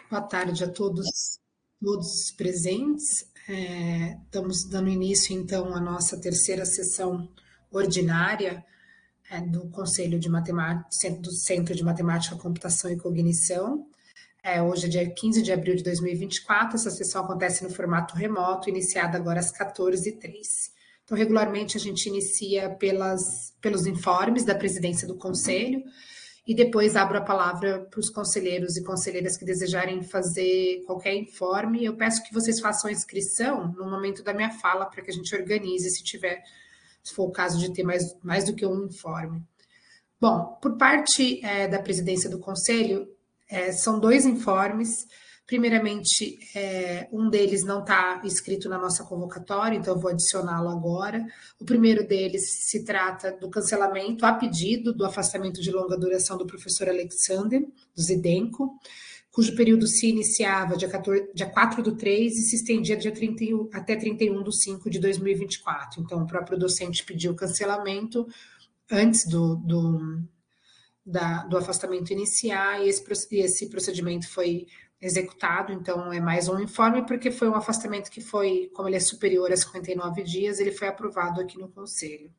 Boa tarde a todos presentes. Estamos dando início, então, à nossa terceira sessão ordinária do Conselho de Matemática, do Centro de Matemática, Computação e Cognição. Hoje é dia 15 de abril de 2024, essa sessão acontece no formato remoto, iniciada agora às 14h03. Então, regularmente, a gente inicia pelos informes da presidência do Conselho, e depois abro a palavra para os conselheiros e conselheiras que desejarem fazer qualquer informe. Eu peço que vocês façam a inscrição no momento da minha fala, para que a gente organize, se for o caso de ter mais do que um informe. Bom, por parte da presidência do Conselho, são 2 informes. Primeiramente, um deles não está escrito na nossa convocatória, então eu vou adicioná-lo agora. O primeiro deles se trata do cancelamento a pedido do afastamento de longa duração do professor Alexander, do Zidenko, cujo período se iniciava dia 4/3 e se estendia até 31/5 de 2024. Então, o próprio docente pediu cancelamento antes do afastamento iniciar, e esse procedimento foi executado. Então é mais um informe, porque foi um afastamento que foi, como ele é superior a 59 dias, ele foi aprovado aqui no Conselho.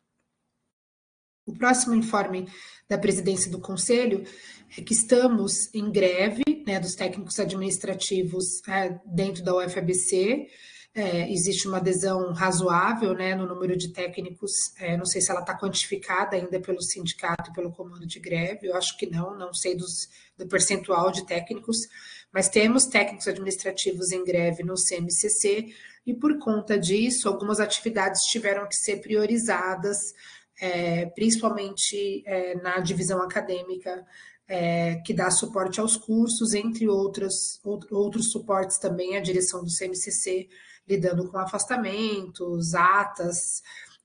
O próximo informe da presidência do Conselho é que estamos em greve, dos técnicos administrativos dentro da UFABC. Existe uma adesão razoável, no número de técnicos. Não sei se ela está quantificada ainda pelo sindicato e pelo comando de greve, eu acho que não sei do percentual de técnicos, mas temos técnicos administrativos em greve no CMCC, e por conta disso, algumas atividades tiveram que ser priorizadas, principalmente na divisão acadêmica, que dá suporte aos cursos, entre outros suportes também, a direção do CMCC, lidando com afastamentos, atas,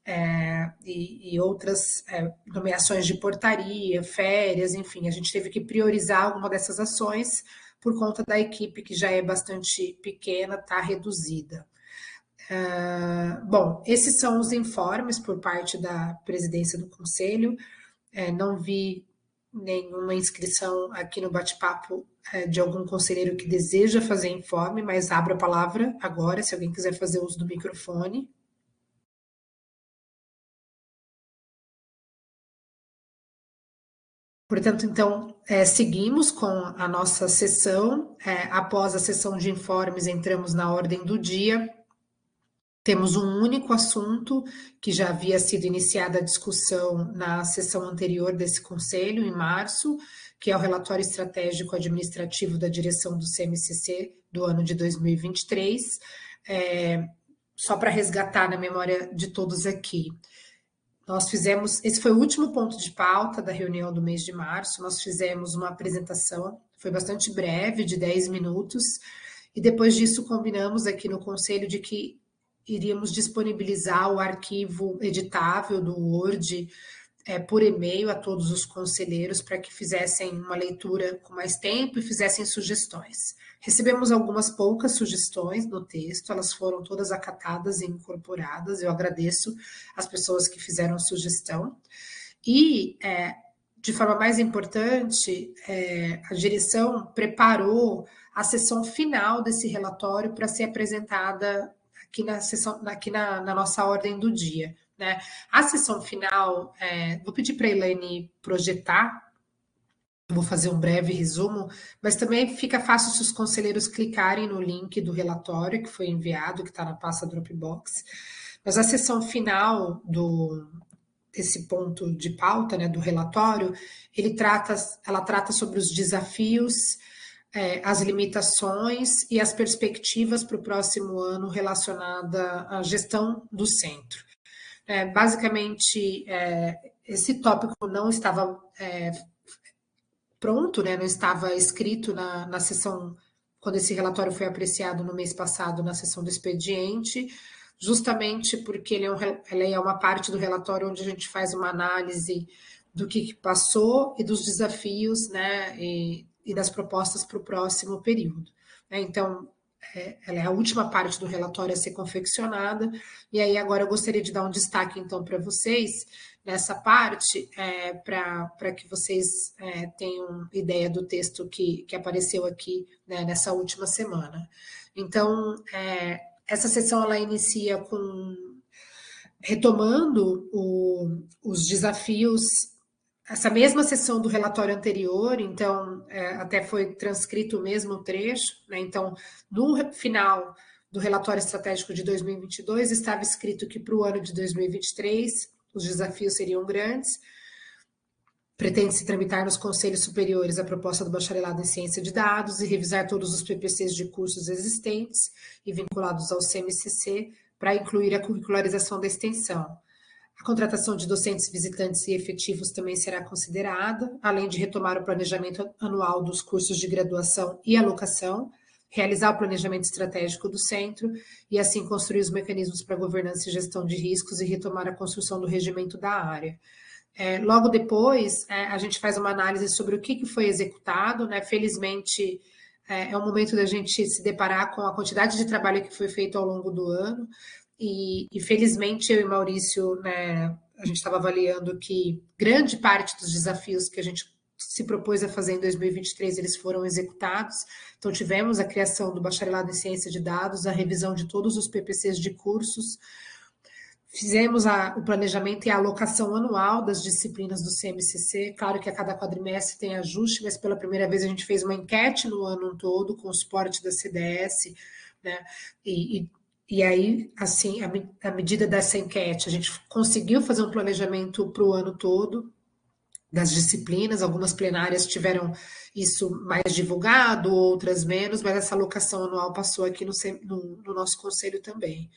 e outras nomeações de portaria, férias, enfim, a gente teve que priorizar alguma dessas ações por conta da equipe, que já é bastante pequena, está reduzida. Bom, esses são os informes por parte da presidência do Conselho. Não vi nenhuma inscrição aqui no bate-papo de algum conselheiro que deseja fazer informe, mas abro a palavra agora, se alguém quiser fazer uso do microfone. Portanto, então, seguimos com a nossa sessão. Após a sessão de informes, entramos na ordem do dia. Temos um único assunto que já havia sido iniciada a discussão na sessão anterior desse Conselho, em março, que é o relatório estratégico administrativo da direção do CMCC do ano de 2023. Só para resgatar na memória de todos aqui, esse foi o último ponto de pauta da reunião do mês de março. Nós fizemos uma apresentação, foi bastante breve, de 10 minutos, e depois disso combinamos aqui no Conselho de que iríamos disponibilizar o arquivo editável do Word por e-mail a todos os conselheiros, para que fizessem uma leitura com mais tempo e fizessem sugestões. Recebemos algumas poucas sugestões no texto, elas foram todas acatadas e incorporadas. Eu agradeço as pessoas que fizeram sugestão. E, de forma mais importante, a direção preparou a sessão final desse relatório para ser apresentada aqui na nossa ordem do dia. A sessão final, vou pedir para a Elaine projetar, vou fazer um breve resumo, mas também fica fácil se os conselheiros clicarem no link do relatório que foi enviado, que está na pasta Dropbox. Mas a sessão final desse ponto de pauta, do relatório, ela trata sobre os desafios, as limitações e as perspectivas para o próximo ano relacionada à gestão do centro. Basicamente, esse tópico não estava pronto, não estava escrito na sessão, quando esse relatório foi apreciado no mês passado, na sessão do expediente, justamente porque ele é uma parte do relatório onde a gente faz uma análise do que passou e dos desafios, e das propostas para o próximo período. Então, ela é a última parte do relatório a ser confeccionada, e aí agora eu gostaria de dar um destaque, então, para vocês, nessa parte, para que vocês tenham ideia do texto que apareceu aqui, né, nessa última semana. Então, essa sessão ela inicia com retomando os desafios, essa mesma sessão do relatório anterior, então até foi transcrito o mesmo trecho, né? Então, no final do relatório estratégico de 2022, estava escrito que para o ano de 2023 os desafios seriam grandes. Pretende-se tramitar nos conselhos superiores a proposta do bacharelado em ciência de dados e revisar todos os PPCs de cursos existentes e vinculados ao CMCC para incluir a curricularização da extensão. A contratação de docentes visitantes e efetivos também será considerada, além de retomar o planejamento anual dos cursos de graduação e alocação, realizar o planejamento estratégico do centro e, assim, construir os mecanismos para governança e gestão de riscos e retomar a construção do regimento da área. Logo depois, a gente faz uma análise sobre o que foi executado, né? Felizmente, é um momento da gente se deparar com a quantidade de trabalho que foi feito ao longo do ano, e felizmente eu e Maurício, né, a gente estava avaliando que grande parte dos desafios que a gente se propôs a fazer em 2023, eles foram executados. Então, tivemos a criação do bacharelado em ciência de dados, a revisão de todos os PPCs de cursos, fizemos o planejamento e a alocação anual das disciplinas do CMCC. Claro que a cada quadrimestre tem ajuste, mas pela primeira vez a gente fez uma enquete no ano todo com o suporte da CDS, né? E aí, assim, à medida dessa enquete, a gente conseguiu fazer um planejamento para o ano todo das disciplinas. Algumas plenárias tiveram isso mais divulgado, outras menos, mas essa alocação anual passou aqui no nosso conselho também.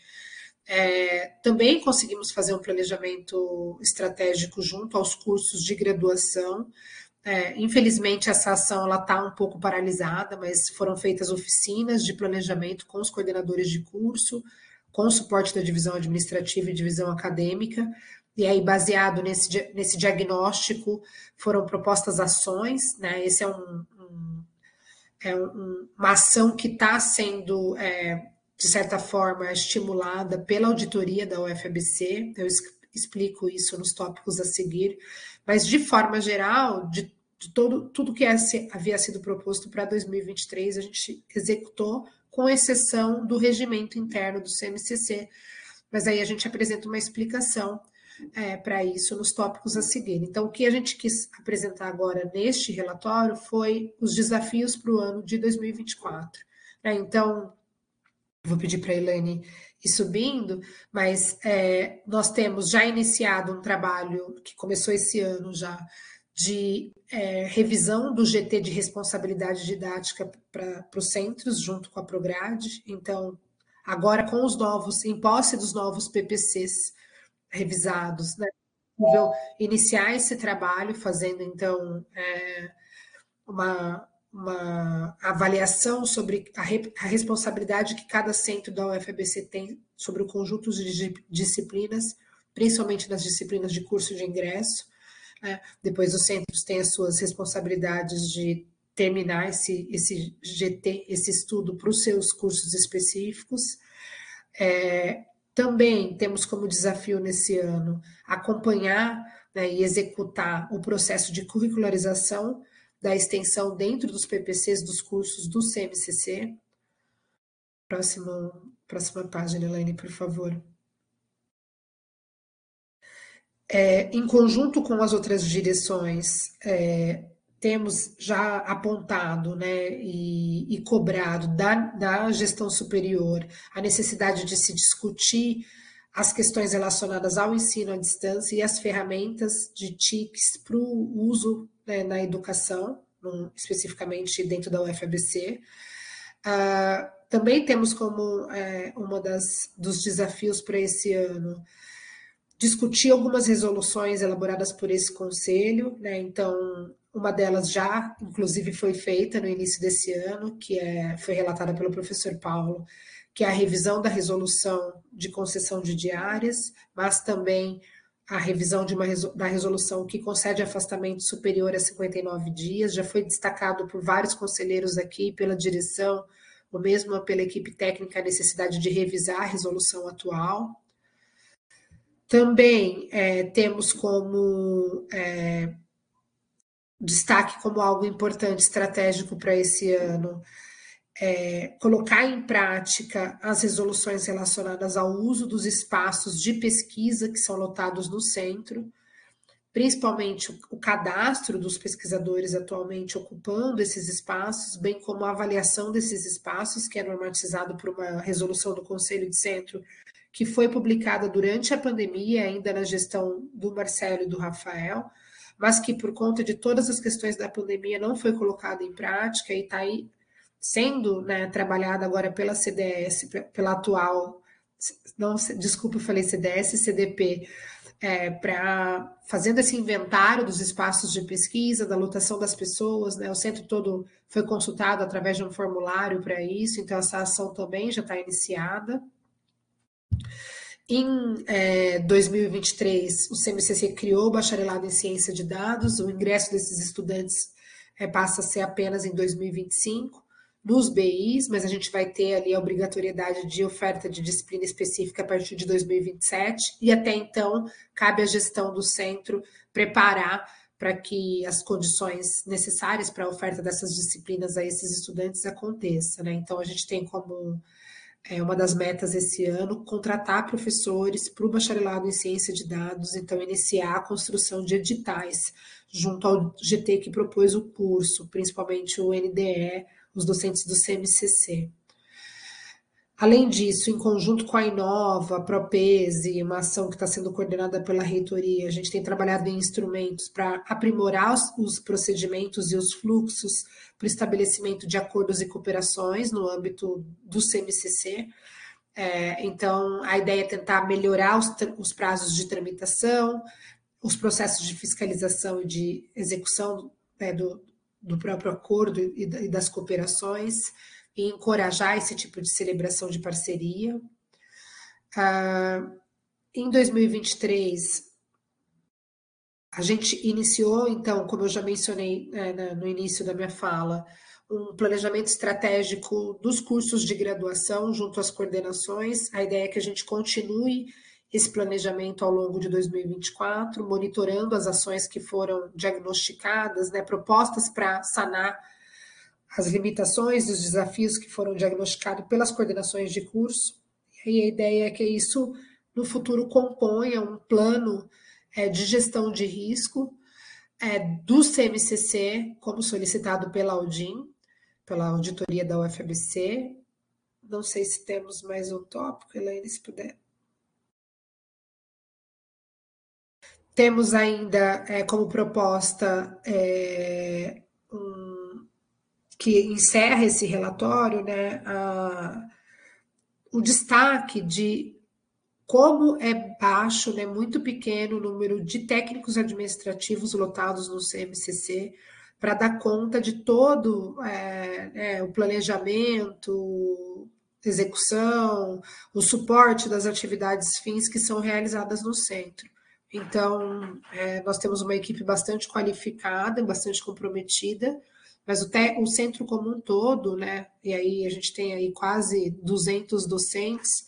Também conseguimos fazer um planejamento estratégico junto aos cursos de graduação. Infelizmente, essa ação está um pouco paralisada, mas foram feitas oficinas de planejamento com os coordenadores de curso, com o suporte da divisão administrativa e divisão acadêmica, e aí, baseado nesse diagnóstico, foram propostas ações, né? Esse é uma ação que está sendo, de certa forma, estimulada pela auditoria da UFABC. Eu explico isso nos tópicos a seguir, mas de forma geral, de tudo que havia sido proposto para 2023, a gente executou, com exceção do regimento interno do CMCC, mas aí a gente apresenta uma explicação para isso nos tópicos a seguir. Então, o que a gente quis apresentar agora neste relatório foi os desafios para o ano de 2024. Então, vou pedir para a Elaine ir subindo, mas nós temos já iniciado um trabalho que começou esse ano já, de revisão do GT de responsabilidade didática para os centros, junto com a Prograde. Então, agora com os novos, em posse dos novos PPCs revisados, né? Iniciar esse trabalho, fazendo, então, uma avaliação sobre a responsabilidade que cada centro da UFABC tem sobre o conjunto de disciplinas, principalmente nas disciplinas de curso de ingresso. Depois os centros têm as suas responsabilidades de terminar esse GT, esse estudo para os seus cursos específicos. Também temos como desafio nesse ano acompanhar, né, e executar o processo de curricularização da extensão dentro dos PPCs dos cursos do CMCC. Próxima página, Elaine, por favor. Em conjunto com as outras direções, temos já apontado, né, e cobrado da gestão superior a necessidade de se discutir as questões relacionadas ao ensino à distância e as ferramentas de TICs para o uso, né, na educação, especificamente dentro da UFABC. Também temos como uma dos desafios para esse ano discutir algumas resoluções elaboradas por esse conselho, né? Então, uma delas já, inclusive, foi feita no início desse ano, que foi relatada pelo professor Paulo, que é a revisão da resolução de concessão de diárias, mas também a revisão da resolução que concede afastamento superior a 59 dias, já foi destacado por vários conselheiros aqui, pela direção, ou mesmo pela equipe técnica, a necessidade de revisar a resolução atual. Também temos como destaque como algo importante, estratégico para esse ano, colocar em prática as resoluções relacionadas ao uso dos espaços de pesquisa que são lotados no centro, principalmente o cadastro dos pesquisadores atualmente ocupando esses espaços, bem como a avaliação desses espaços, que é normatizado por uma resolução do Conselho de Centro, que foi publicada durante a pandemia, ainda na gestão do Marcelo e do Rafael, mas que por conta de todas as questões da pandemia não foi colocada em prática e está aí sendo, né, trabalhada agora pela CDS, pela atual, não, desculpa, eu falei CDS, CDP, para fazendo esse inventário dos espaços de pesquisa, da lotação das pessoas, né? O centro todo foi consultado através de um formulário para isso, então essa ação também já está iniciada. Em 2023, o CMCC criou o bacharelado em ciência de dados, o ingresso desses estudantes passa a ser apenas em 2025, nos BIs, mas a gente vai ter ali a obrigatoriedade de oferta de disciplina específica a partir de 2027, e até então cabe à gestão do centro preparar para que as condições necessárias para a oferta dessas disciplinas a esses estudantes aconteça, né? Então a gente tem como uma das metas esse ano, contratar professores para o bacharelado em ciência de dados, então iniciar a construção de editais junto ao GT que propôs o curso, principalmente o NDE, os docentes do CMCC. Além disso, em conjunto com a Inova, a Propese, uma ação que está sendo coordenada pela reitoria, a gente tem trabalhado em instrumentos para aprimorar os procedimentos e os fluxos para o estabelecimento de acordos e cooperações no âmbito do CMCC. Então, a ideia é tentar melhorar os prazos de tramitação, os processos de fiscalização e de execução do próprio acordo e das cooperações, e encorajar esse tipo de celebração de parceria. Em 2023, a gente iniciou, então, como eu já mencionei no início da minha fala, um planejamento estratégico dos cursos de graduação junto às coordenações. A ideia é que a gente continue esse planejamento ao longo de 2024, monitorando as ações que foram diagnosticadas, né, propostas para sanar as limitações e os desafios que foram diagnosticados pelas coordenações de curso. E a ideia é que isso, no futuro, componha um plano de gestão de risco do CMCC, como solicitado pela Audin, pela auditoria da UFABC. Não sei se temos mais um tópico, Elaine, se puder. Temos ainda como proposta que encerra esse relatório, né, o destaque de como é baixo, né, muito pequeno o número de técnicos administrativos lotados no CMCC para dar conta de todo o planejamento, execução, o suporte das atividades fins que são realizadas no centro. Então, nós temos uma equipe bastante qualificada, bastante comprometida, mas o centro como um todo, né, e aí a gente tem aí quase 200 docentes,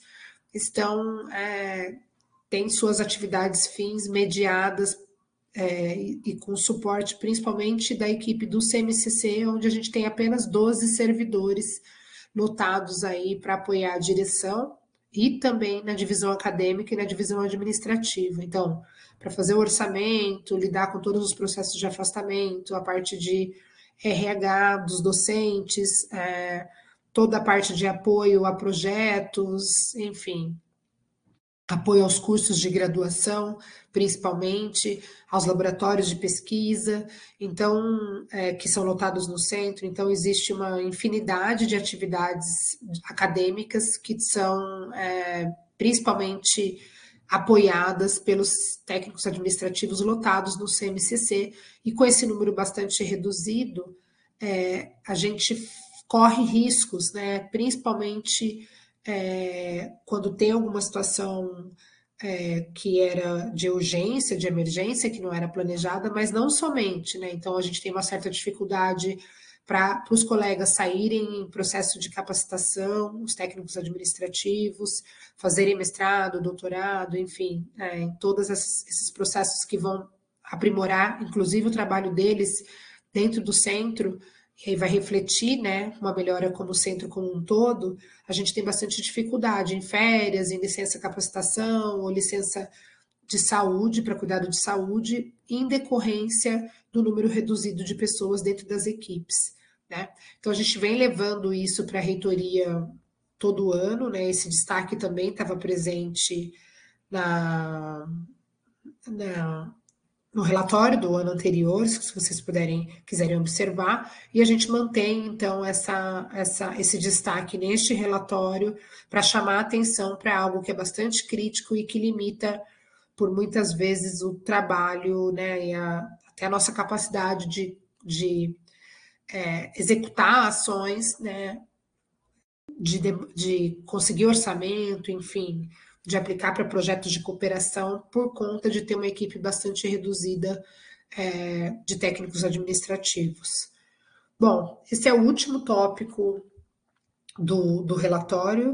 têm suas atividades fins mediadas e com suporte principalmente da equipe do CMCC, onde a gente tem apenas 12 servidores lotados aí para apoiar a direção e também na divisão acadêmica e na divisão administrativa. Então, para fazer o orçamento, lidar com todos os processos de afastamento, a parte de RH dos docentes, toda a parte de apoio a projetos, enfim, apoio aos cursos de graduação, principalmente, aos laboratórios de pesquisa, então, que são lotados no centro. Então, existe uma infinidade de atividades acadêmicas que são principalmente apoiadas pelos técnicos administrativos lotados no CMCC, e com esse número bastante reduzido, a gente corre riscos, né, principalmente quando tem alguma situação que era de urgência, de emergência, que não era planejada, mas não somente, né? Então a gente tem uma certa dificuldade para os colegas saírem em processo de capacitação, os técnicos administrativos, fazerem mestrado, doutorado, enfim, em todos esses processos que vão aprimorar, inclusive, o trabalho deles dentro do centro, e aí vai refletir, né, uma melhora como centro como um todo. A gente tem bastante dificuldade em férias, em licença capacitação ou licença de saúde, para cuidado de saúde, em decorrência do número reduzido de pessoas dentro das equipes, né? Então, a gente vem levando isso para a reitoria todo ano, né? Esse destaque também estava presente no relatório do ano anterior, se vocês quiserem observar, e a gente mantém, então, esse destaque neste relatório para chamar a atenção para algo que é bastante crítico e que limita, por muitas vezes, o trabalho, né, e até a nossa capacidade de executar ações, né, de conseguir orçamento, enfim, de aplicar para projetos de cooperação, por conta de ter uma equipe bastante reduzida de técnicos administrativos. Bom, esse é o último tópico do relatório.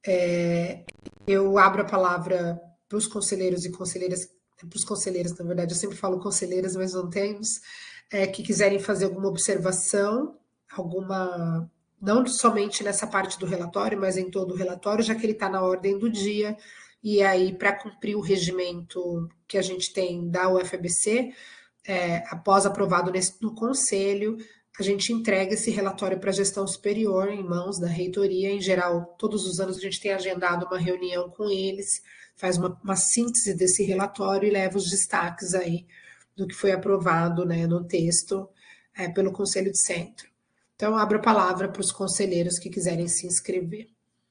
Eu abro a palavra para os conselheiros e conselheiras, para os conselheiros, na verdade, eu sempre falo conselheiras, mas não temos, que quiserem fazer alguma observação, não somente nessa parte do relatório, mas em todo o relatório, já que ele está na ordem do dia, e aí, para cumprir o regimento que a gente tem da UFABC, após aprovado no Conselho, a gente entrega esse relatório para a gestão superior, em mãos da reitoria. Em geral, todos os anos a gente tem agendado uma reunião com eles, faz uma síntese desse relatório e leva os destaques aí do que foi aprovado, né, no texto pelo Conselho de Centro. Então, abro a palavra para os conselheiros que quiserem se inscrever.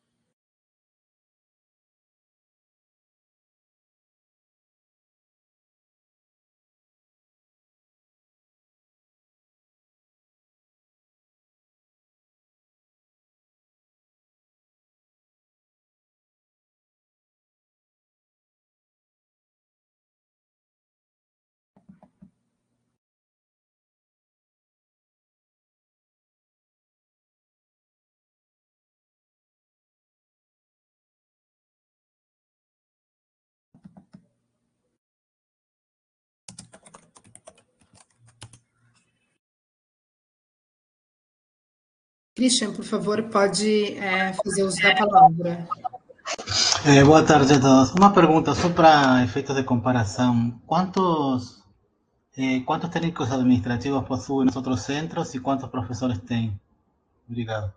Christian, por favor, pode fazer uso da palavra. Boa tarde a todos. Uma pergunta só para efeitos de comparação. Quantos técnicos administrativos possuem os outros centros e quantos professores têm? Obrigado.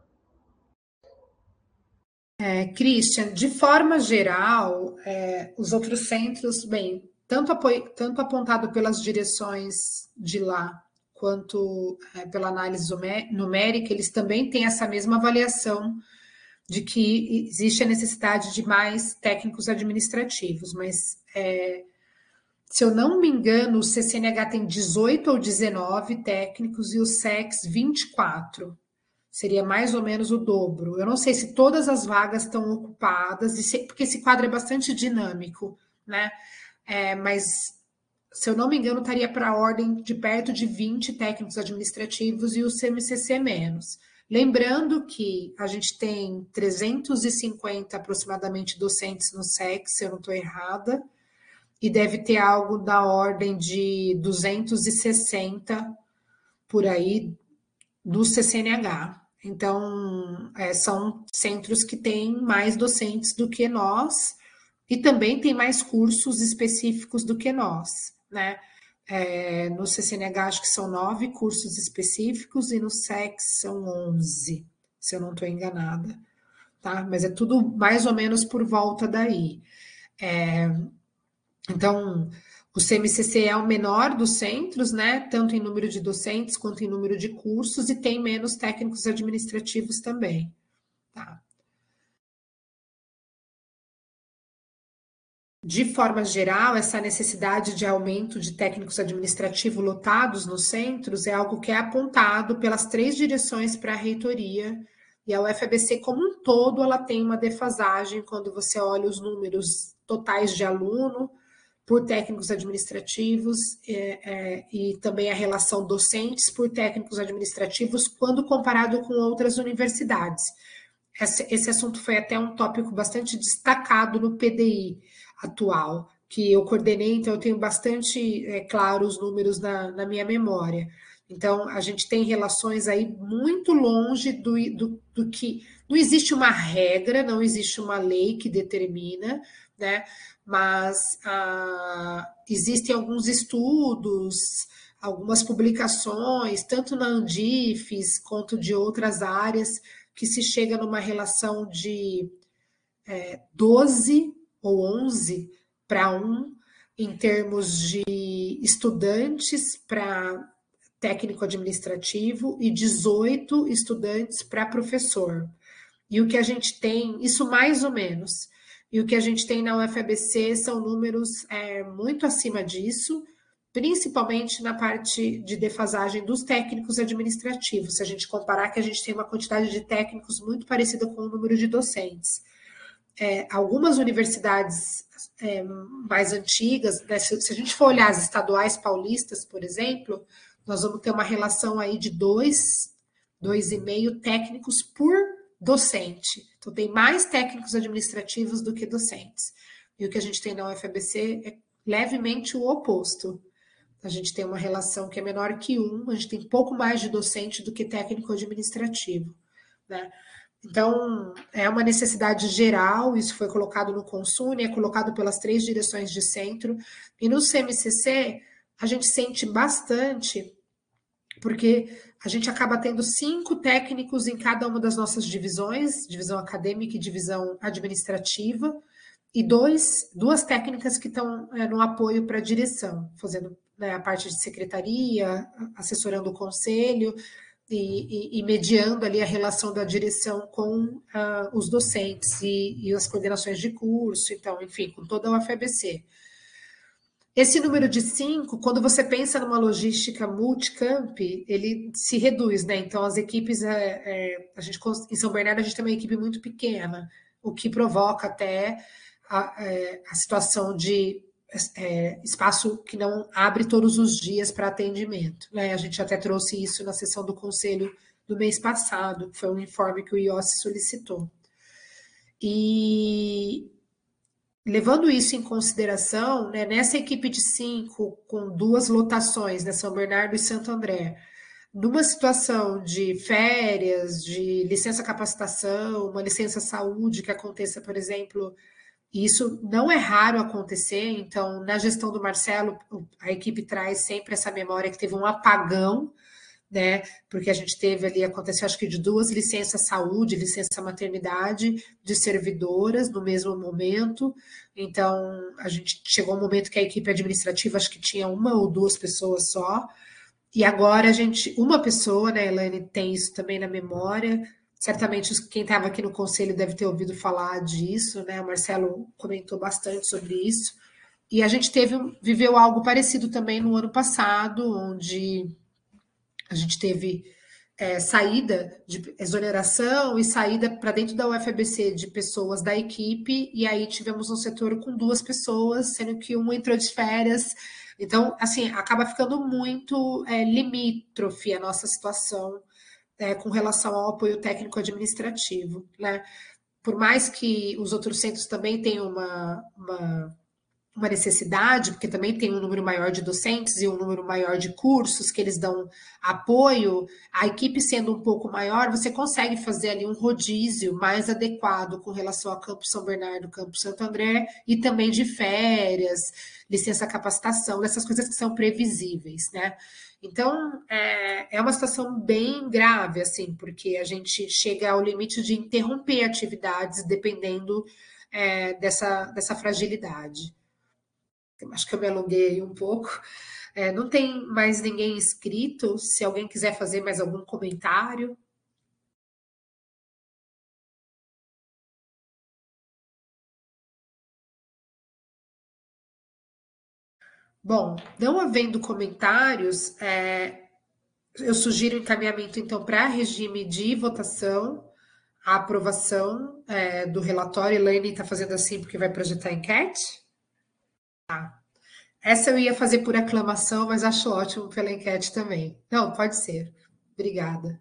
Christian, de forma geral, os outros centros, bem, tanto apontado pelas direções de lá, quanto pela análise numérica, eles também têm essa mesma avaliação de que existe a necessidade de mais técnicos administrativos, mas se eu não me engano, o CCNH tem 18 ou 19 técnicos e o SEX 24. Seria mais ou menos o dobro. Eu não sei se todas as vagas estão ocupadas, porque esse quadro é bastante dinâmico, né? Mas, se eu não me engano, estaria para a ordem de perto de 20 técnicos administrativos e o CMCC menos. Lembrando que a gente tem 350 aproximadamente docentes no SEX, se eu não estou errada, e deve ter algo da ordem de 260 por aí do CCNH. Então, são centros que têm mais docentes do que nós e também tem mais cursos específicos do que nós, né? No CCNH acho que são 9 cursos específicos e no SEX são 11, se eu não estou enganada, tá? Mas é tudo mais ou menos por volta daí. Então, o CMCC é o menor dos centros, né? Tanto em número de docentes quanto em número de cursos, e tem menos técnicos administrativos também. Tá? De forma geral, essa necessidade de aumento de técnicos administrativos lotados nos centros é algo que é apontado pelas 3 direções para a reitoria, e a UFABC como um todo, ela tem uma defasagem quando você olha os números totais de aluno por técnicos administrativos e também a relação docentes por técnicos administrativos quando comparado com outras universidades. Esse assunto foi até um tópico bastante destacado no PDI atual, que eu coordenei, então eu tenho bastante claro os números na minha memória. Então, a gente tem relações aí muito longe do que... Não existe uma regra, não existe uma lei que determina, né? Mas existem alguns estudos, algumas publicações, tanto na Andifes quanto de outras áreas, que se chega numa relação de 12 ou 11 para 1 em termos de estudantes para técnico administrativo e 18 estudantes para professor. E o que a gente tem, isso mais ou menos, e o que a gente tem na UFABC são números muito acima disso, principalmente na parte de defasagem dos técnicos administrativos, se a gente comparar que a gente tem uma quantidade de técnicos muito parecida com o número de docentes. Algumas universidades mais antigas, né, se a gente for olhar as estaduais paulistas, por exemplo, nós vamos ter uma relação aí de 2,5 técnicos por docente. Então, tem mais técnicos administrativos do que docentes. E o que a gente tem na UFABC é levemente o oposto. A gente tem uma relação que é menor que 1, a gente tem pouco mais de docente do que técnico administrativo, né? Então, é uma necessidade geral, isso foi colocado no Consune, é colocado pelas 3 direções de centro, e no CMCC a gente sente bastante, porque a gente acaba tendo 5 técnicos em cada uma das nossas divisões, divisão acadêmica e divisão administrativa, e 2 técnicas que estão no apoio para a direção, fazendo a parte de secretaria, assessorando o conselho e mediando ali a relação da direção com os docentes e as coordenações de curso, então, enfim, com toda a UFABC. Esse número de 5, quando você pensa numa logística multicamp, ele se reduz, né? Então, as equipes, a gente, em São Bernardo, a gente tem uma equipe muito pequena, o que provoca até a situação de espaço que não abre todos os dias para atendimento, né? A gente até trouxe isso na sessão do conselho do mês passado, foi um informe que o IOSSE solicitou. E levando isso em consideração, né, nessa equipe de 5, com 2 lotações, né, São Bernardo e Santo André, numa situação de férias, de licença capacitação, uma licença saúde que aconteça, por exemplo, e isso não é raro acontecer, então, na gestão do Marcelo, a equipe traz sempre essa memória que teve um apagão, né? Porque a gente teve ali, aconteceu acho que de 2 licenças saúde, licença maternidade de servidoras no mesmo momento. Então, a gente chegou a um momento que a equipe administrativa acho que tinha 1 ou 2 pessoas só. E agora a gente, uma pessoa, né, Elaine, tem isso também na memória. Certamente quem estava aqui no conselho deve ter ouvido falar disso, né? O Marcelo comentou bastante sobre isso. E a gente viveu algo parecido também no ano passado, onde a gente teve saída de exoneração e saída para dentro da UFABC de pessoas da equipe, e aí tivemos um setor com 2 pessoas, sendo que um entrou de férias. Então, assim, acaba ficando muito limítrofe a nossa situação com relação ao apoio técnico administrativo, né? Por mais que os outros centros também tenham uma necessidade, porque também tem um número maior de docentes e um número maior de cursos que eles dão apoio, a equipe sendo um pouco maior, você consegue fazer ali um rodízio mais adequado com relação a Campo São Bernardo, Campo Santo André, e também de férias, licença capacitação, dessas coisas que são previsíveis, né? Então, é uma situação bem grave, assim, porque a gente chega ao limite de interromper atividades dependendo dessa fragilidade. Acho que eu me alonguei um pouco. Não tem mais ninguém inscrito. Se alguém quiser fazer mais algum comentário. Bom, não havendo comentários, eu sugiro o encaminhamento, então, para regime de votação, a aprovação do relatório. Elaine está fazendo assim porque vai projetar a enquete? Tá. Essa eu ia fazer por aclamação, mas acho ótimo pela enquete também. Não, pode ser. Obrigada.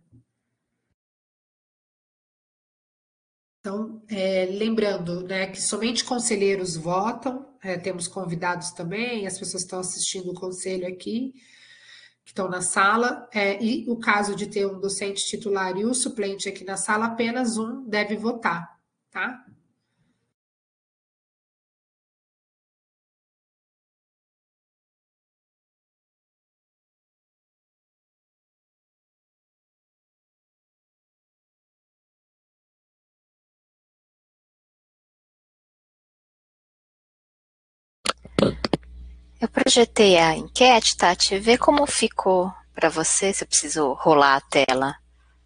Então, lembrando, né, que somente conselheiros votam, temos convidados também, as pessoas que estão assistindo o conselho aqui, que estão na sala, e o caso de ter um docente titular e o suplente aqui na sala, apenas um deve votar, tá? Eu projetei a enquete, Tati, vê como ficou para você, se eu preciso rolar a tela.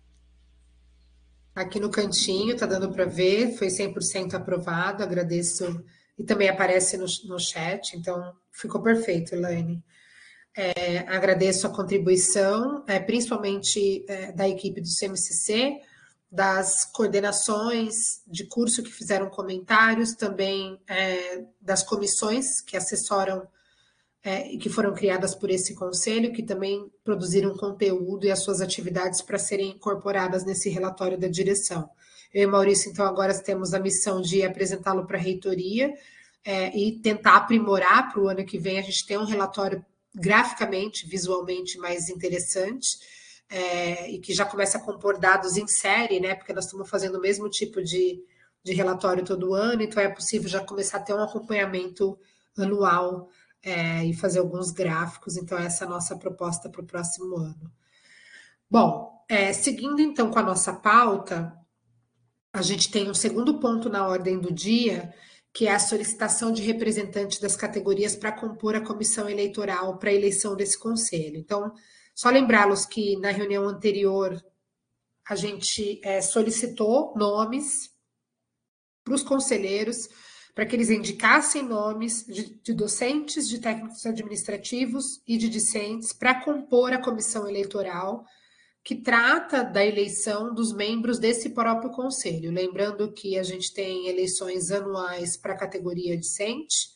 Aqui no cantinho, tá dando para ver, foi 100% aprovado, agradeço. E também aparece no chat, então ficou perfeito, Elaine. Agradeço a contribuição, principalmente da equipe do CMCC, das coordenações de curso que fizeram comentários, também das comissões que assessoram e que foram criadas por esse conselho, que também produziram conteúdo e as suas atividades para serem incorporadas nesse relatório da direção. Eu e Maurício, então, agora temos a missão de apresentá-lo para a reitoria e tentar aprimorar para o ano que vem a gente ter um relatório graficamente, visualmente mais interessante, e que já começa a compor dados em série, né? Porque nós estamos fazendo o mesmo tipo de relatório todo ano, então é possível já começar a ter um acompanhamento anual e fazer alguns gráficos. Então, essa é a nossa proposta para o próximo ano. Bom, seguindo então com a nossa pauta, a gente tem um segundo ponto na ordem do dia, que é a solicitação de representantes das categorias para compor a comissão eleitoral para a eleição desse conselho. Então, só lembrá-los que na reunião anterior a gente solicitou nomes para os conselheiros, para que eles indicassem nomes de docentes, de técnicos administrativos e de discentes para compor a comissão eleitoral que trata da eleição dos membros desse próprio conselho. Lembrando que a gente tem eleições anuais para a categoria discente,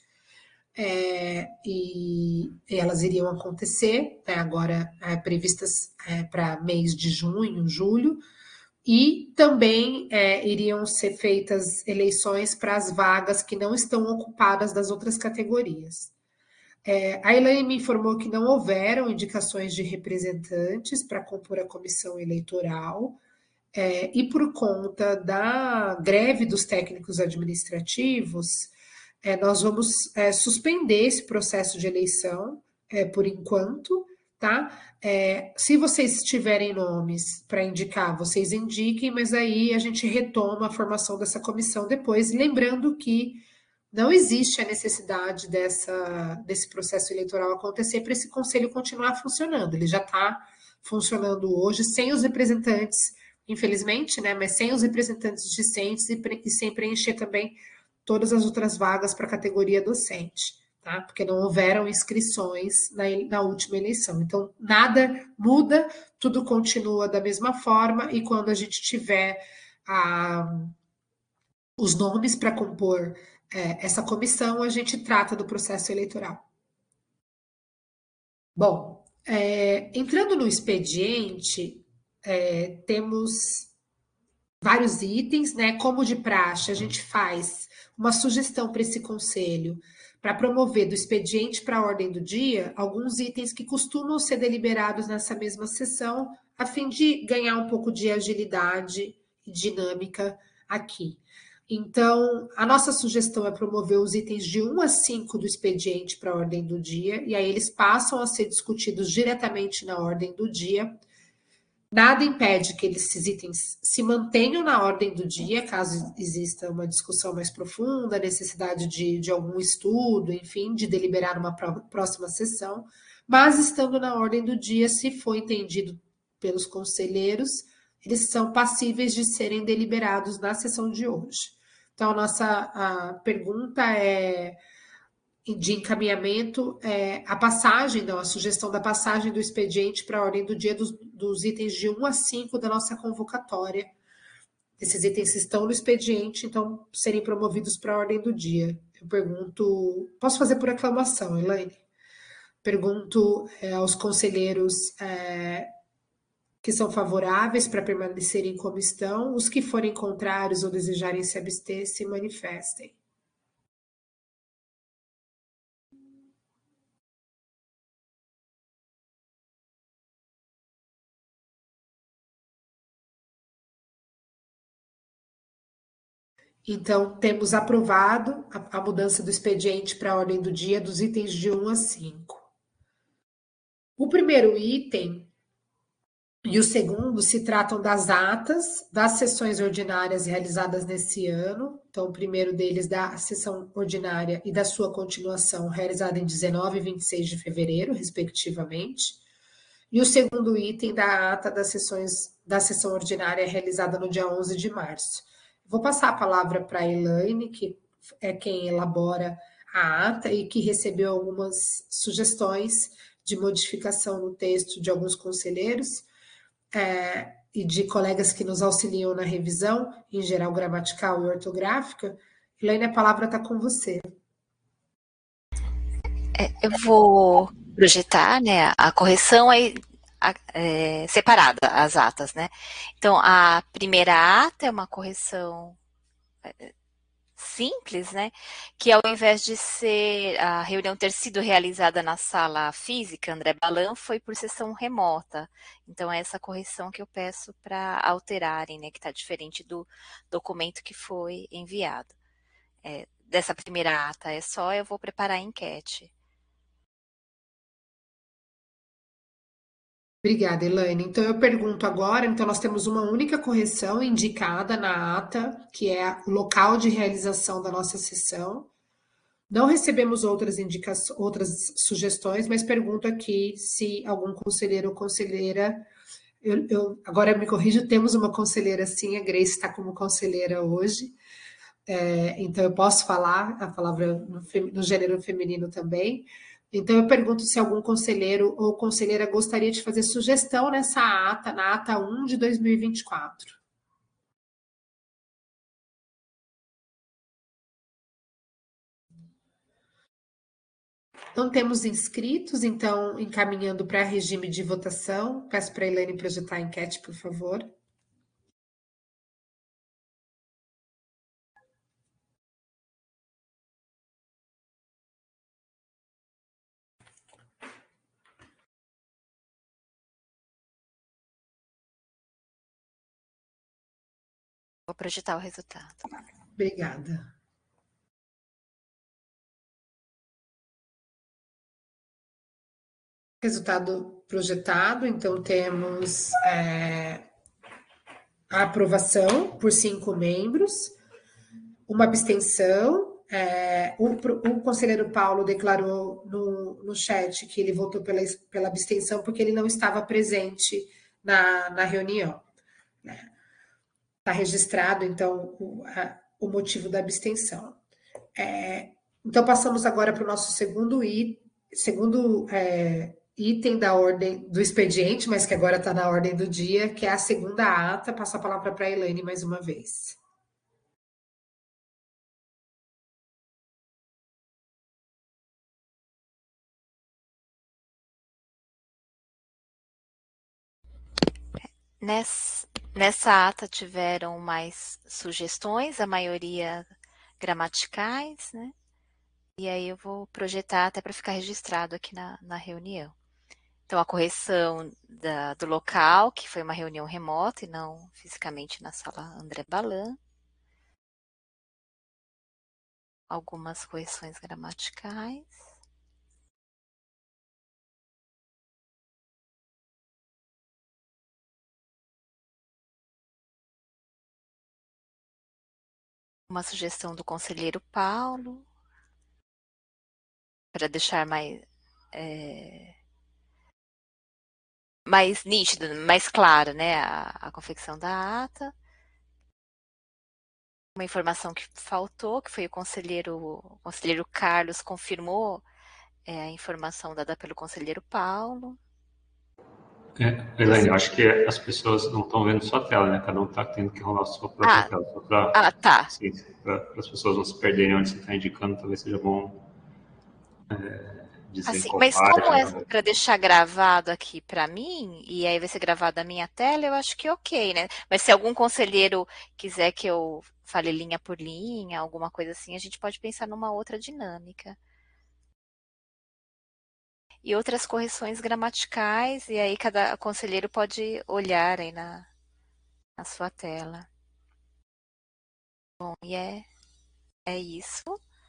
e elas iriam acontecer, agora previstas para mês de junho, julho, e também iriam ser feitas eleições para as vagas que não estão ocupadas das outras categorias. A Elaine me informou que não houveram indicações de representantes para compor a comissão eleitoral, e por conta da greve dos técnicos administrativos, nós vamos suspender esse processo de eleição por enquanto, tá? Se vocês tiverem nomes para indicar, vocês indiquem, mas aí a gente retoma a formação dessa comissão depois, lembrando que não existe a necessidade desse processo eleitoral acontecer para esse conselho continuar funcionando. Ele já está funcionando hoje sem os representantes, infelizmente, né? Mas sem os representantes discentes e sem preencher também todas as outras vagas para a categoria docente, tá? Porque não houveram inscrições na última eleição. Então, nada muda, tudo continua da mesma forma, e quando a gente tiver os nomes para compor essa comissão, a gente trata do processo eleitoral. Bom, entrando no expediente, temos vários itens, né? Como de praxe, a gente faz uma sugestão para esse conselho para promover do expediente para a ordem do dia alguns itens que costumam ser deliberados nessa mesma sessão, a fim de ganhar um pouco de agilidade e dinâmica aqui. Então, a nossa sugestão é promover os itens de 1 a 5 do expediente para a ordem do dia, e aí eles passam a ser discutidos diretamente na ordem do dia. Nada impede que esses itens se mantenham na ordem do dia, caso exista uma discussão mais profunda, necessidade de algum estudo, enfim, de deliberar uma próxima sessão, mas estando na ordem do dia, se for entendido pelos conselheiros, eles são passíveis de serem deliberados na sessão de hoje. Então, a pergunta de encaminhamento a passagem, não, a sugestão da passagem do expediente para a ordem do dia dos itens de 1 a 5 da nossa convocatória. Esses itens estão no expediente, então serem promovidos para a ordem do dia. Eu pergunto, posso fazer por aclamação, Elaine? Pergunto aos conselheiros que são favoráveis para permanecerem como estão. Os que forem contrários ou desejarem se abster, se manifestem. Então, temos aprovado a mudança do expediente para a ordem do dia dos itens de 1 a 5. O primeiro item e o segundo se tratam das atas das sessões ordinárias realizadas nesse ano. Então, o primeiro deles da sessão ordinária e da sua continuação, realizada em 19 e 26 de fevereiro, respectivamente. E o segundo item da ata das sessões da sessão ordinária realizada no dia 11 de março. Vou passar a palavra para a Elaine, que é quem elabora a ata e que recebeu algumas sugestões de modificação no texto de alguns conselheiros e de colegas que nos auxiliam na revisão, em geral gramatical e ortográfica. Elaine, a palavra está com você. Eu vou projetar, né, a correção separada, as atas, né? Então, a primeira ata é uma correção simples, né? Que ao invés de ser a reunião ter sido realizada na sala física, André Balan, foi por sessão remota. Então, é essa correção que eu peço para alterarem, né? Que está diferente do documento que foi enviado. Dessa primeira ata eu vou preparar a enquete. Obrigada, Elaine. Então, eu pergunto agora, então nós temos uma única correção indicada na ata, que é o local de realização da nossa sessão. Não recebemos outras sugestões, mas pergunto aqui se algum conselheiro ou conselheira... agora eu me corrijo, temos uma conselheira sim, a Grace está como conselheira hoje, então eu posso falar a palavra no gênero feminino também. Então, eu pergunto se algum conselheiro ou conselheira gostaria de fazer sugestão nessa ata, na ata 1 de 2024. Não temos inscritos, então, encaminhando para regime de votação. Peço para a Elaine projetar a enquete, por favor. Vou projetar o resultado. Obrigada. Resultado projetado, então temos a aprovação por 5 membros, uma abstenção. O conselheiro Paulo declarou no chat que ele votou pela abstenção porque ele não estava presente na reunião. Está registrado, então, o motivo da abstenção. Então, passamos agora para o nosso segundo item da ordem do expediente, mas que agora está na ordem do dia, que é a segunda ata. Passo a palavra para a Elaine mais uma vez. Nessa ata tiveram mais sugestões, a maioria gramaticais, né? E aí eu vou projetar até para ficar registrado aqui na reunião. Então, a correção do local, que foi uma reunião remota e não fisicamente na sala André Balan. Algumas correções gramaticais. Uma sugestão do conselheiro Paulo, para deixar mais nítido, mais clara, né, a confecção da ata. Uma informação que faltou, que foi o conselheiro Carlos confirmou a informação dada pelo conselheiro Paulo. Elaine, eu acho que as pessoas não estão vendo sua tela, né? Cada um está tendo que rolar a sua própria tela. Só tá. Para as pessoas não se perderem onde você está indicando, talvez seja bom Assim, mas como é para deixar gravado aqui para mim, e aí vai ser gravado a minha tela, eu acho que ok, né? Mas se algum conselheiro quiser que eu fale linha por linha, alguma coisa assim, a gente pode pensar numa outra dinâmica. E outras correções gramaticais, e aí cada conselheiro pode olhar aí na sua tela. Bom, e é isso.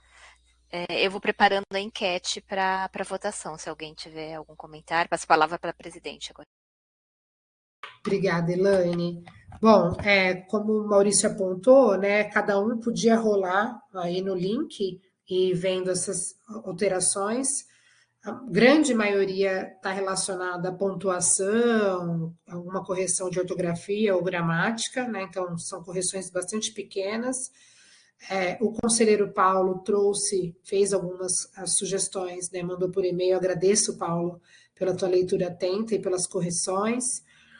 Eu vou preparando a enquete para votação, se alguém tiver algum comentário. Passo a palavra para a presidente agora. Obrigada, Elaine. Bom, como o Maurício apontou, né, cada um podia rolar aí no link e vendo essas alterações. A grande maioria está relacionada à pontuação, alguma correção de ortografia ou gramática, né? Então, são correções bastante pequenas. O conselheiro Paulo fez algumas sugestões, né? Mandou por e-mail. Agradeço, Paulo, pela tua leitura atenta e pelas correções.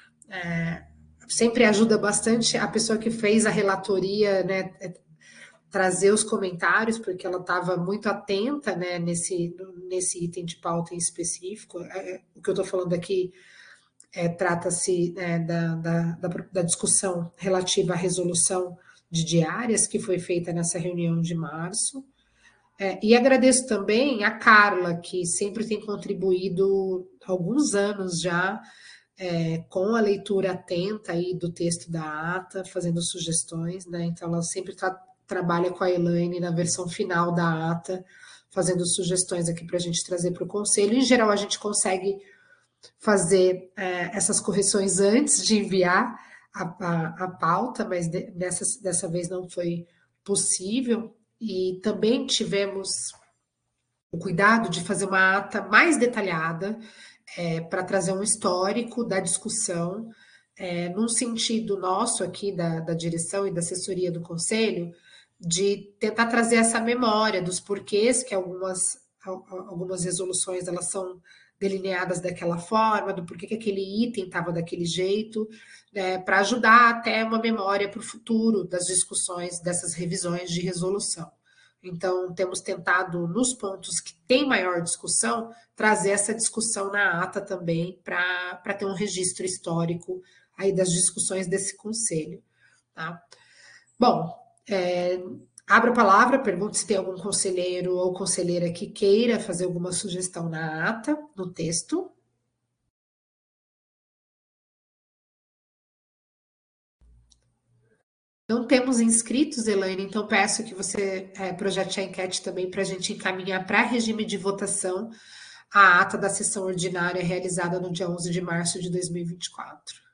Sempre ajuda bastante a pessoa que fez a relatoria, né? Trazer os comentários, porque ela estava muito atenta, né, nesse item de pauta em específico. O que eu estou falando aqui trata-se, né, da discussão relativa à resolução de diárias que foi feita nessa reunião de março. E agradeço também a Carla, que sempre tem contribuído há alguns anos já com a leitura atenta aí do texto da ata, fazendo sugestões, né? Então ela sempre trabalha com a Elaine na versão final da ata, fazendo sugestões aqui para a gente trazer para o conselho. Em geral, a gente consegue fazer essas correções antes de enviar a pauta, mas dessa vez não foi possível. E também tivemos o cuidado de fazer uma ata mais detalhada para trazer um histórico da discussão, num sentido nosso aqui da direção e da assessoria do Conselho, de tentar trazer essa memória dos porquês que algumas resoluções elas são delineadas daquela forma, do porquê que aquele item estava daquele jeito, né, para ajudar até uma memória para o futuro das discussões dessas revisões de resolução. Então, temos tentado, nos pontos que tem maior discussão, trazer essa discussão na ata também, para ter um registro histórico aí das discussões desse conselho. Tá? Bom, abro a palavra, pergunto se tem algum conselheiro ou conselheira que queira fazer alguma sugestão na ata, no texto. Não temos inscritos, Elaine, então peço que você projete a enquete também para a gente encaminhar para regime de votação a ata da sessão ordinária realizada no dia 11 de março de 2024.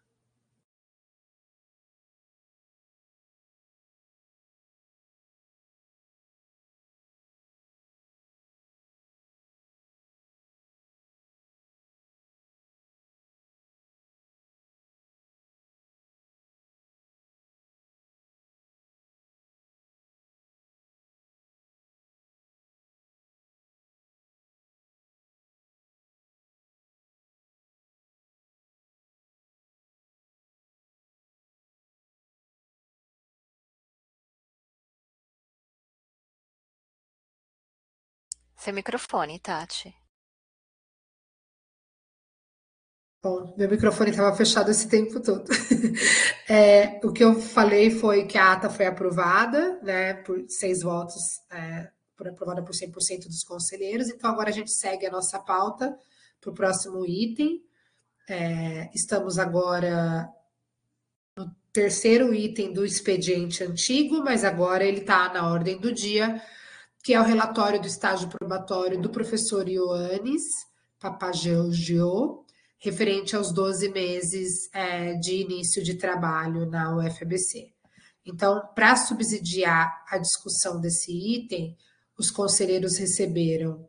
Seu microfone, Tati. Bom, meu microfone estava fechado esse tempo todo. O que eu falei foi que a ata foi aprovada, né, por 6 votos, aprovada por 100% dos conselheiros. Então, agora a gente segue a nossa pauta para o próximo item. Estamos agora no terceiro item do expediente antigo, mas agora ele está na ordem do dia, que é o relatório do estágio probatório do professor Ioannis Papageorgiou, referente aos 12 meses de início de trabalho na UFABC. Então, para subsidiar a discussão desse item, os conselheiros receberam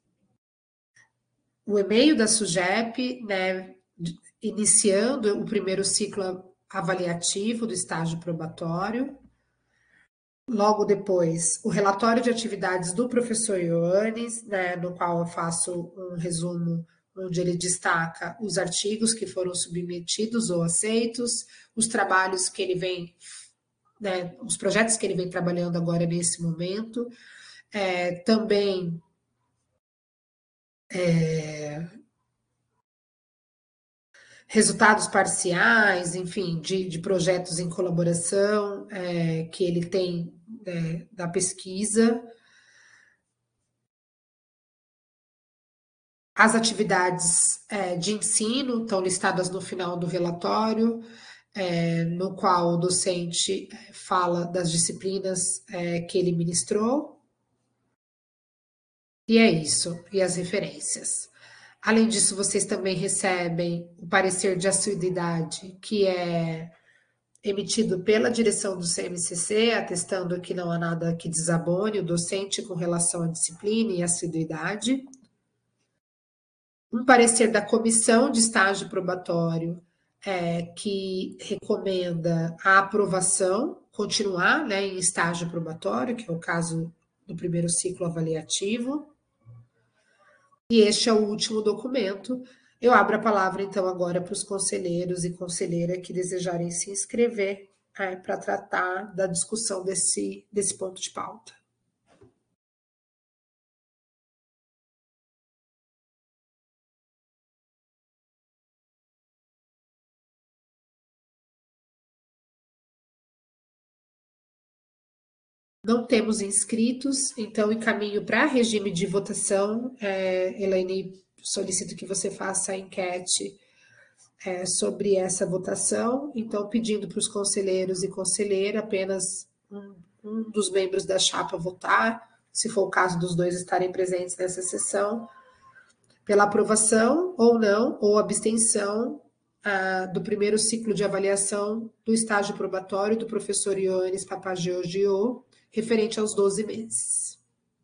o e-mail da SUGEP, né, iniciando o primeiro ciclo avaliativo do estágio probatório. Logo depois, o relatório de atividades do professor Ioannis, né, no qual eu faço um resumo onde ele destaca os artigos que foram submetidos ou aceitos, os trabalhos que ele vem, né, os projetos que ele vem trabalhando agora nesse momento, também resultados parciais, enfim, de projetos em colaboração que ele tem da pesquisa. As atividades de ensino estão listadas no final do relatório, no qual o docente fala das disciplinas que ele ministrou. E é isso, e as referências. Além disso, vocês também recebem o parecer de assiduidade, que é emitido pela direção do CMCC, atestando que não há nada que desabone o docente com relação à disciplina e assiduidade. Um parecer da comissão de estágio probatório, que recomenda a aprovação, continuar em estágio probatório, que é o caso do primeiro ciclo avaliativo. E este é o último documento. Eu abro a palavra, então, agora para os conselheiros e conselheira que desejarem se inscrever para tratar da discussão desse ponto de pauta. Não temos inscritos, então encaminho para regime de votação. Elaine, solicito que você faça a enquete sobre essa votação. Então, pedindo para os conselheiros e conselheira apenas um dos membros da chapa votar, se for o caso dos dois estarem presentes nessa sessão, pela aprovação ou não, ou abstenção do primeiro ciclo de avaliação do estágio probatório do professor Ioannis Papageorgiou, referente aos 12 meses.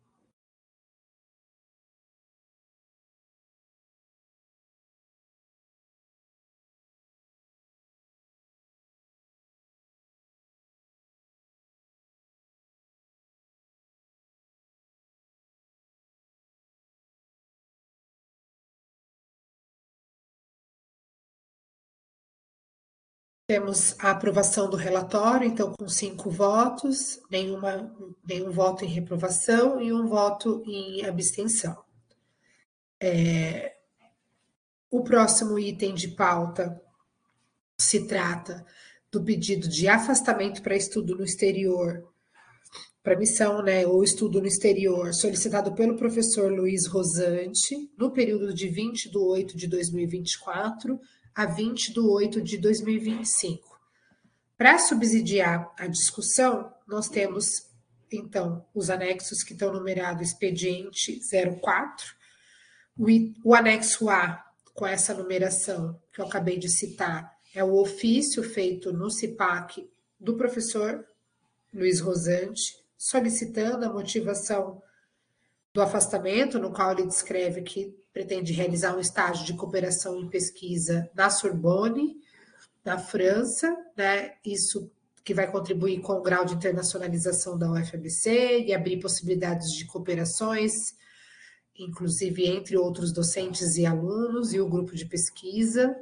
Temos a aprovação do relatório, então, com 5 votos, nenhum voto em reprovação e um voto em abstenção. O próximo item de pauta se trata do pedido de afastamento para estudo no exterior, para missão, ou estudo no exterior, solicitado pelo professor Luiz Rosante, no período de 20 de 8 de 2024 a 20 de 8 de 2025. Para subsidiar a discussão, nós temos, então, os anexos que estão numerados expediente 04, o anexo A, com essa numeração que eu acabei de citar, é o ofício feito no CIPAC do professor Luiz Rosante, solicitando a motivação do afastamento, no qual ele descreve que pretende realizar um estágio de cooperação em pesquisa na Sorbonne, na França, isso que vai contribuir com o grau de internacionalização da UFABC e abrir possibilidades de cooperações, inclusive entre outros docentes e alunos e o grupo de pesquisa.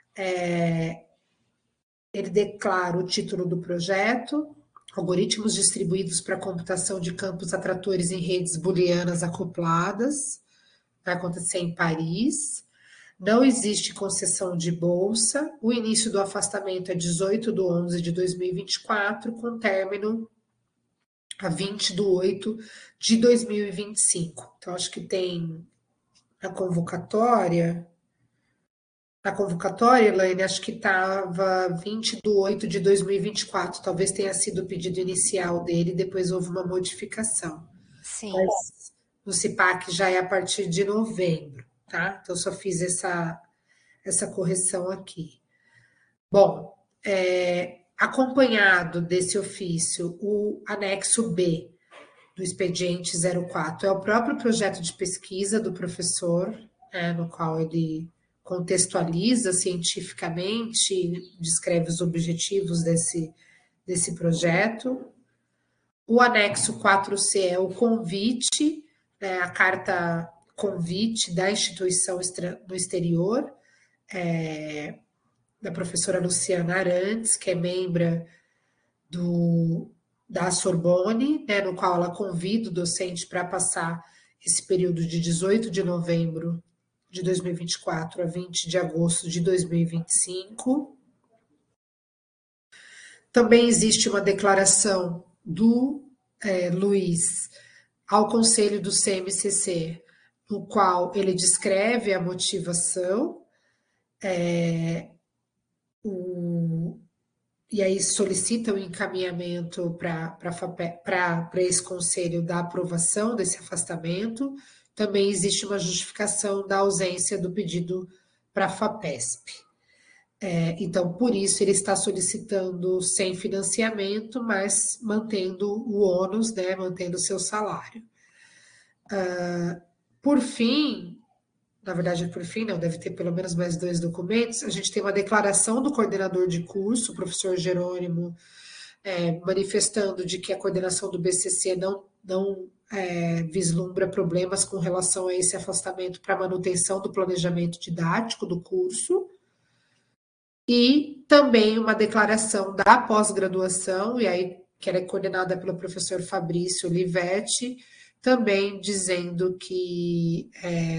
Ele declara o título do projeto: algoritmos distribuídos para computação de campos atratores em redes booleanas acopladas. Vai acontecer em Paris. Não existe concessão de bolsa. O início do afastamento é 18 de 11 de 2024, com término a 20 de 8 de 2025. Então, acho que tem a convocatória. A convocatória, Elaine, acho que estava 20 de 8 de 2024. Talvez tenha sido o pedido inicial dele, depois houve uma modificação. Sim. Mas no CIPAC já é a partir de novembro, tá? Então, só fiz essa correção aqui. Bom, acompanhado desse ofício, o anexo B do expediente 04 é o próprio projeto de pesquisa do professor, no qual ele contextualiza cientificamente, descreve os objetivos desse projeto. O anexo 4C é o convite, a carta convite da instituição no exterior, da professora Luciana Arantes, que é membro da Sorbonne, no qual ela convida o docente para passar esse período de 18 de novembro de 2024 a 20 de agosto de 2025. Também existe uma declaração do Luiz ao Conselho do CMCC, no qual ele descreve a motivação, e aí solicita o encaminhamento para esse conselho da aprovação desse afastamento. Também existe uma justificação da ausência do pedido para a FAPESP. Então, por isso, ele está solicitando sem financiamento, mas mantendo o ônus, né, mantendo o seu salário. Por fim, na verdade, por fim, não, deve ter pelo menos mais 2 documentos, a gente tem uma declaração do coordenador de curso, o professor Jerônimo, manifestando de que a coordenação do BCC não vislumbra problemas com relação a esse afastamento para manutenção do planejamento didático do curso, e também uma declaração da pós-graduação, e aí que ela é coordenada pelo professor Fabrício Livetti, também dizendo que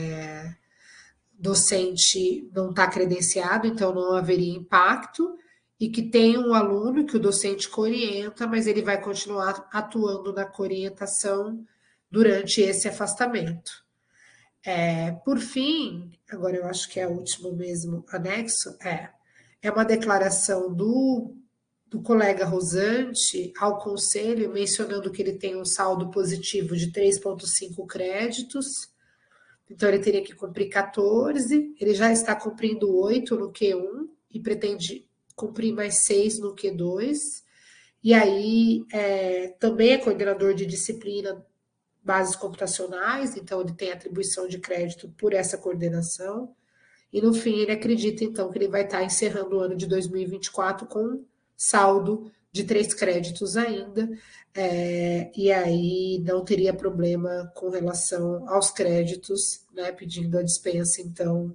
docente não está credenciado, então não haveria impacto, e que tem um aluno que o docente coorienta, mas ele vai continuar atuando na coorientação durante esse afastamento. Por fim, agora eu acho que é o último mesmo anexo, é uma declaração do colega Rosante ao conselho, mencionando que ele tem um saldo positivo de 3,5 créditos, então ele teria que cumprir 14, ele já está cumprindo 8 no Q1 e pretende cumprir mais 6 no Q2, e aí também é coordenador de disciplina bases computacionais, então ele tem atribuição de crédito por essa coordenação, e no fim ele acredita então que ele vai estar encerrando o ano de 2024 com saldo de 3 créditos ainda, e aí não teria problema com relação aos créditos, né, pedindo a dispensa, então,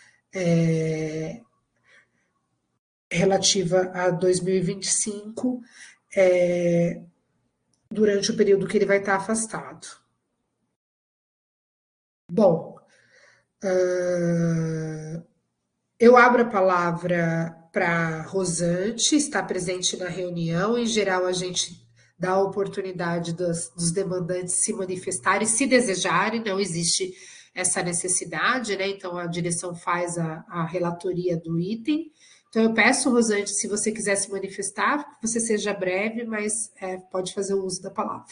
relativa a 2025, durante o período que ele vai estar afastado. Bom, eu abro a palavra para Rosante, está presente na reunião. Em geral, a gente dá a oportunidade dos demandantes se manifestarem, se desejarem, não existe essa necessidade, né? Então, a direção faz a relatoria do item. Então, eu peço, Rosante, se você quiser se manifestar, que você seja breve, mas pode fazer o uso da palavra.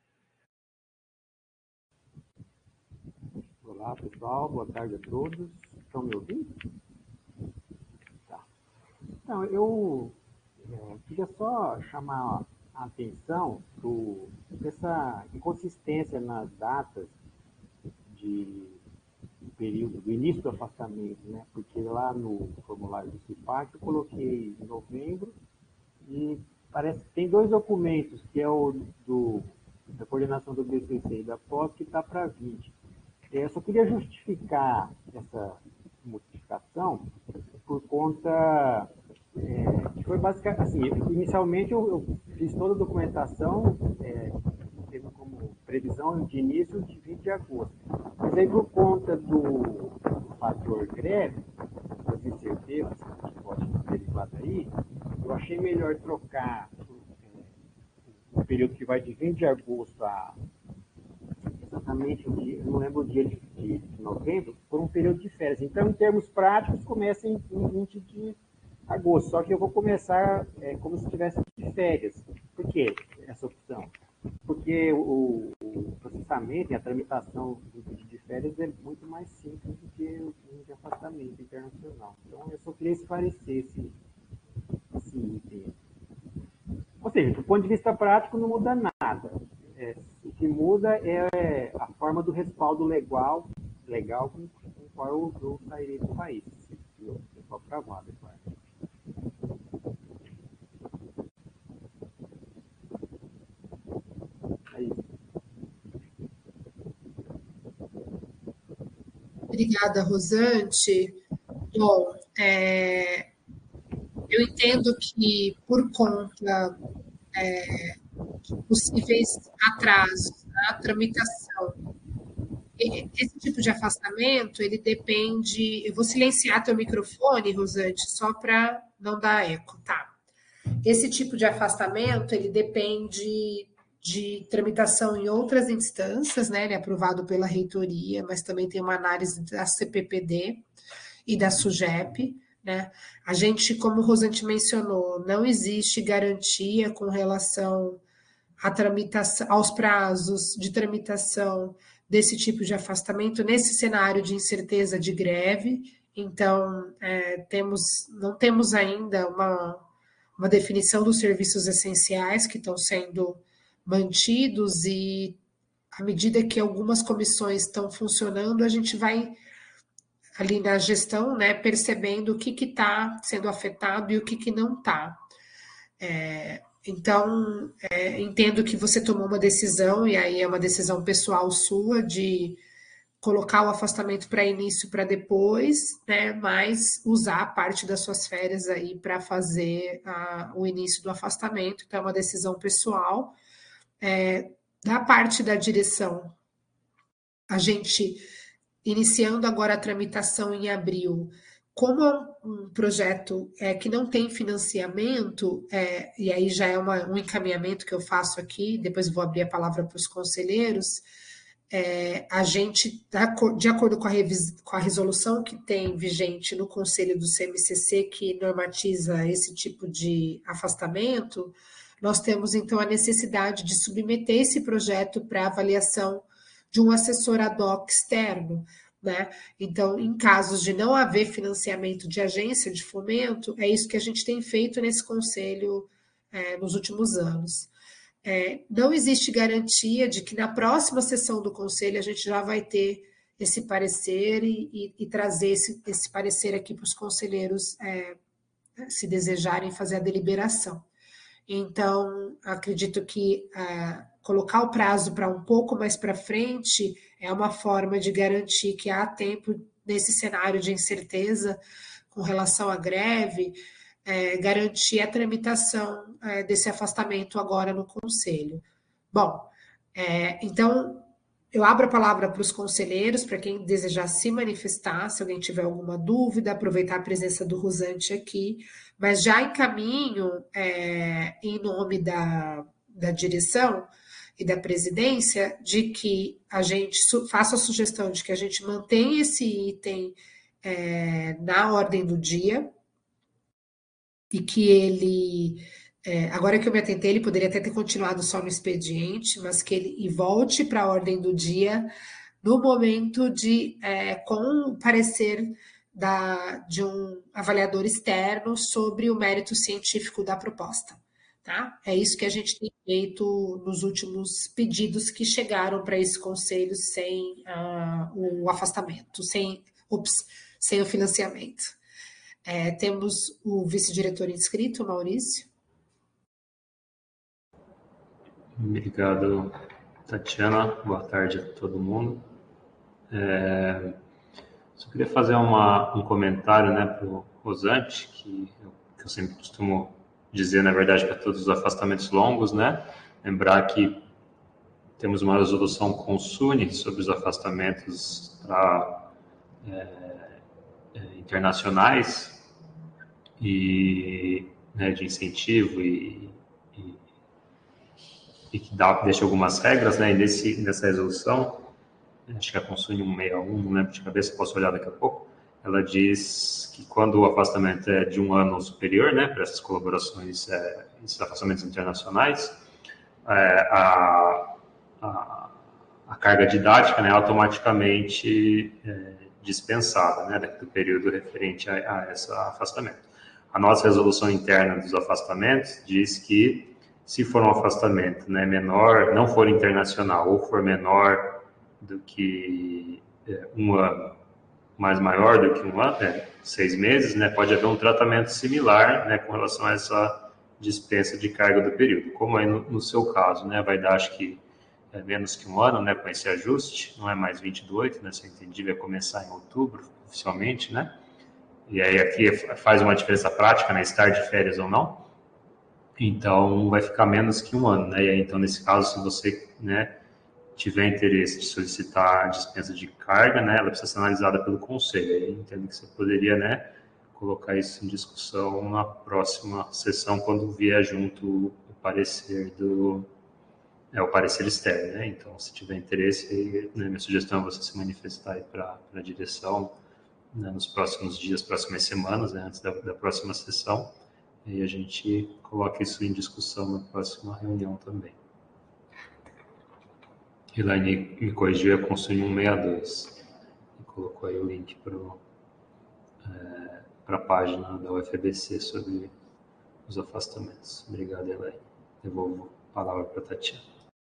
Olá, pessoal. Boa tarde a todos. Estão me ouvindo? Tá. Então, eu queria só chamar a atenção dessa inconsistência nas datas do período, do início do afastamento, né? Porque lá no formulário do CIPAC eu coloquei em novembro e parece que tem 2 documentos, que é o da coordenação do BCC e da pós, que está para 20. Eu só queria justificar essa modificação por conta que foi basicamente assim, inicialmente eu fiz toda a documentação tendo como previsão de início de 20 de agosto. Mas aí por conta do fator greve, das incertezas que pode derivar daí, eu achei melhor trocar o período que vai de 20 de agosto a exatamente o dia, eu não lembro o dia de novembro, por um período de férias. Então, em termos práticos, começa em 20 de agosto, só que eu vou começar como se estivesse de férias. Por que essa opção? Porque o processamento e a tramitação do pedido de férias é muito mais simples do que o de afastamento internacional. Então, eu só queria esclarecer esse item. Ou seja, do ponto de vista prático, não muda nada. O que muda é a forma do respaldo legal com o qual eu sairei do país. Se o pessoal aprovar, claro. É isso. Obrigada, Rosante. Bom, eu entendo que por conta de possíveis atrasos na tramitação esse tipo de afastamento, ele depende... Eu vou silenciar teu microfone, Rosante, só para não dar eco, tá? Esse tipo de afastamento, ele depende de tramitação em outras instâncias, né? Ele é aprovado pela reitoria, mas também tem uma análise da CPPD e da SUGEP, né? A gente, como o Rosante mencionou, não existe garantia com relação à tramitação, aos prazos de tramitação desse tipo de afastamento nesse cenário de incerteza de greve. Então, não temos ainda uma definição dos serviços essenciais que estão sendo mantidos e à medida que algumas comissões estão funcionando, a gente vai ali na gestão, né, percebendo o que está sendo afetado e o que não está. Então, entendo que você tomou uma decisão, e aí é uma decisão pessoal sua, de colocar o afastamento para início para depois, né, mas usar parte das suas férias aí para fazer o início do afastamento. Então, é uma decisão pessoal. Da parte da direção, a gente, iniciando agora a tramitação em abril, como é um projeto que não tem financiamento, e aí já é um encaminhamento que eu faço aqui, depois vou abrir a palavra para os conselheiros, a gente, de acordo com a resolução que tem vigente no Conselho do CMCC, que normatiza esse tipo de afastamento, nós temos, então, a necessidade de submeter esse projeto para avaliação de um assessor ad hoc externo, né? Então, em casos de não haver financiamento de agência de fomento, é isso que a gente tem feito nesse conselho nos últimos anos. Não existe garantia de que na próxima sessão do conselho a gente já vai ter esse parecer e trazer esse parecer aqui para os conselheiros se desejarem fazer a deliberação. Então, acredito que colocar o prazo para um pouco mais para frente é uma forma de garantir que há tempo, nesse cenário de incerteza com relação à greve, garantir a tramitação desse afastamento agora no Conselho. Bom, então, eu abro a palavra para os conselheiros, para quem desejar se manifestar, se alguém tiver alguma dúvida, aproveitar a presença do Rosante aqui, mas já encaminho, em nome da direção e da presidência, de que a gente faça a sugestão de que a gente mantenha esse item na ordem do dia, e que ele, agora que eu me atentei, ele poderia até ter continuado só no expediente, mas que ele volte para a ordem do dia no momento com o parecer de um avaliador externo sobre o mérito científico da proposta. Tá? É isso que a gente tem feito nos últimos pedidos que chegaram para esse conselho sem o afastamento, sem o financiamento. Temos o vice-diretor inscrito, Maurício. Obrigado, Tatiana. Boa tarde a todo mundo. Só queria fazer um comentário, né, para o Rosante, que eu sempre costumo dizer, na verdade, para todos os afastamentos longos, né? Lembrar que temos uma resolução CONSUNE sobre os afastamentos internacionais e, né, de incentivo e que deixa algumas regras, né? E nessa resolução, acho que é a CONSUNE 161, não lembro de cabeça, posso olhar daqui a pouco, ela diz que quando o afastamento é de 1 ano ou superior, né, para essas colaborações, esses afastamentos internacionais, a carga didática, né, é automaticamente dispensada, né, do período referente a esse afastamento. A nossa resolução interna dos afastamentos diz que se for um afastamento, né, menor, não for internacional ou for menor do que 1 ano, mas maior do que 1 ano, 6 meses, né, pode haver um tratamento similar, né, com relação a essa dispensa de carga do período. Como aí no seu caso, né, vai dar, acho que menos que 1 ano, né, com esse ajuste, não é mais 28, né, se eu entendi, vai começar em outubro, oficialmente, né, e aí aqui faz uma diferença prática, né, estar de férias ou não, então vai ficar menos que 1 ano, né, e aí, então nesse caso, se você, né, tiver interesse de solicitar a dispensa de carga, né, ela precisa ser analisada pelo conselho. Aí eu entendo que você poderia, né, colocar isso em discussão na próxima sessão, quando vier junto o parecer o parecer externo, né? Então, se tiver interesse, né, minha sugestão é você se manifestar aí para a direção, né, nos próximos dias, próximas semanas, né, antes da próxima sessão, e a gente coloca isso em discussão na próxima reunião também. Elaine me corrigiu, é consumo 162, e colocou aí o link para a página da UFABC sobre os afastamentos. Obrigado, Elaine. Devolvo a palavra para a Tatiana.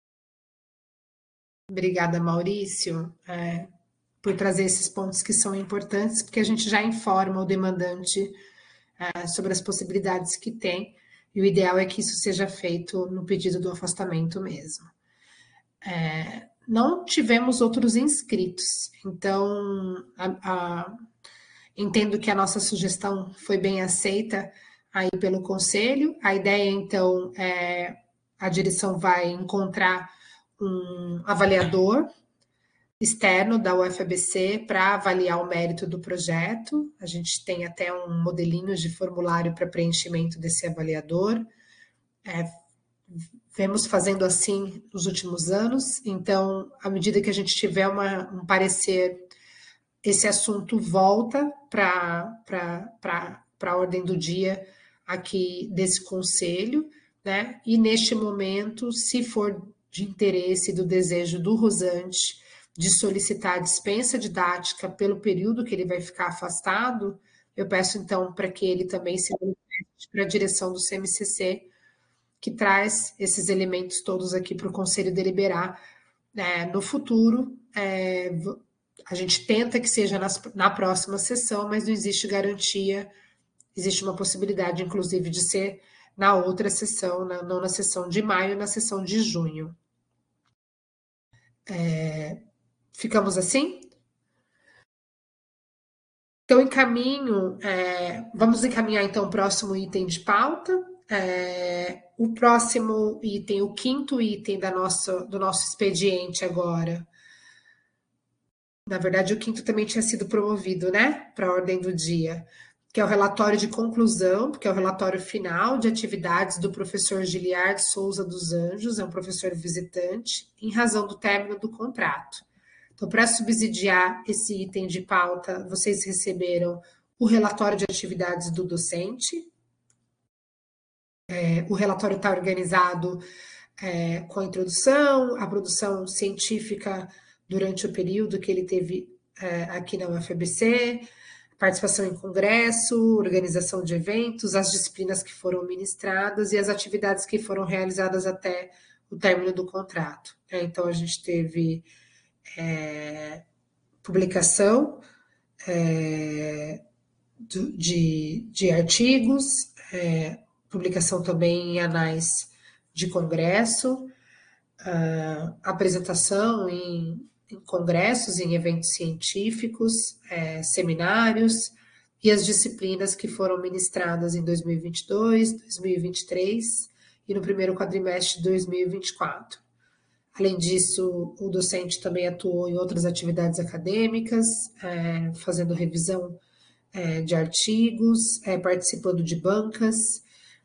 Obrigada, Maurício, por trazer esses pontos que são importantes, porque a gente já informa o demandante sobre as possibilidades que tem, e o ideal é que isso seja feito no pedido do afastamento mesmo. Não tivemos outros inscritos, então entendo que a nossa sugestão foi bem aceita aí pelo conselho. A ideia, então, é a direção vai encontrar um avaliador externo da UFABC para avaliar o mérito do projeto. A gente tem até um modelinho de formulário para preenchimento desse avaliador. Vemos fazendo assim nos últimos anos, então, à medida que a gente tiver um parecer, esse assunto volta para a ordem do dia aqui desse conselho, né? E neste momento, se for de interesse do desejo do Rosante de solicitar a dispensa didática pelo período que ele vai ficar afastado, eu peço então para que ele também se manifeste para a direção do CMCC, que traz esses elementos todos aqui para o Conselho deliberar. No futuro, a gente tenta que seja na próxima sessão, mas não existe garantia, existe uma possibilidade, inclusive, de ser na outra sessão, não na sessão de maio, na sessão de junho. Ficamos assim? Então, vamos encaminhar então o próximo item de pauta. O próximo item, o quinto item do nosso expediente agora. Na verdade, o quinto também tinha sido promovido, né, para a ordem do dia, que é o relatório de conclusão, que é o relatório final de atividades do professor Giliard Souza dos Anjos, é um professor visitante, em razão do término do contrato. Então, para subsidiar esse item de pauta, vocês receberam o relatório de atividades do docente. O relatório está organizado com a introdução, a produção científica durante o período que ele teve aqui na UFABC, participação em congresso, organização de eventos, as disciplinas que foram ministradas e as atividades que foram realizadas até o término do contrato. Então, a gente teve publicação de artigos, publicação também em anais de congresso, apresentação em congressos, em eventos científicos, seminários, e as disciplinas que foram ministradas em 2022, 2023 e no primeiro quadrimestre de 2024. Além disso, o docente também atuou em outras atividades acadêmicas, fazendo revisão de artigos, participando de bancas,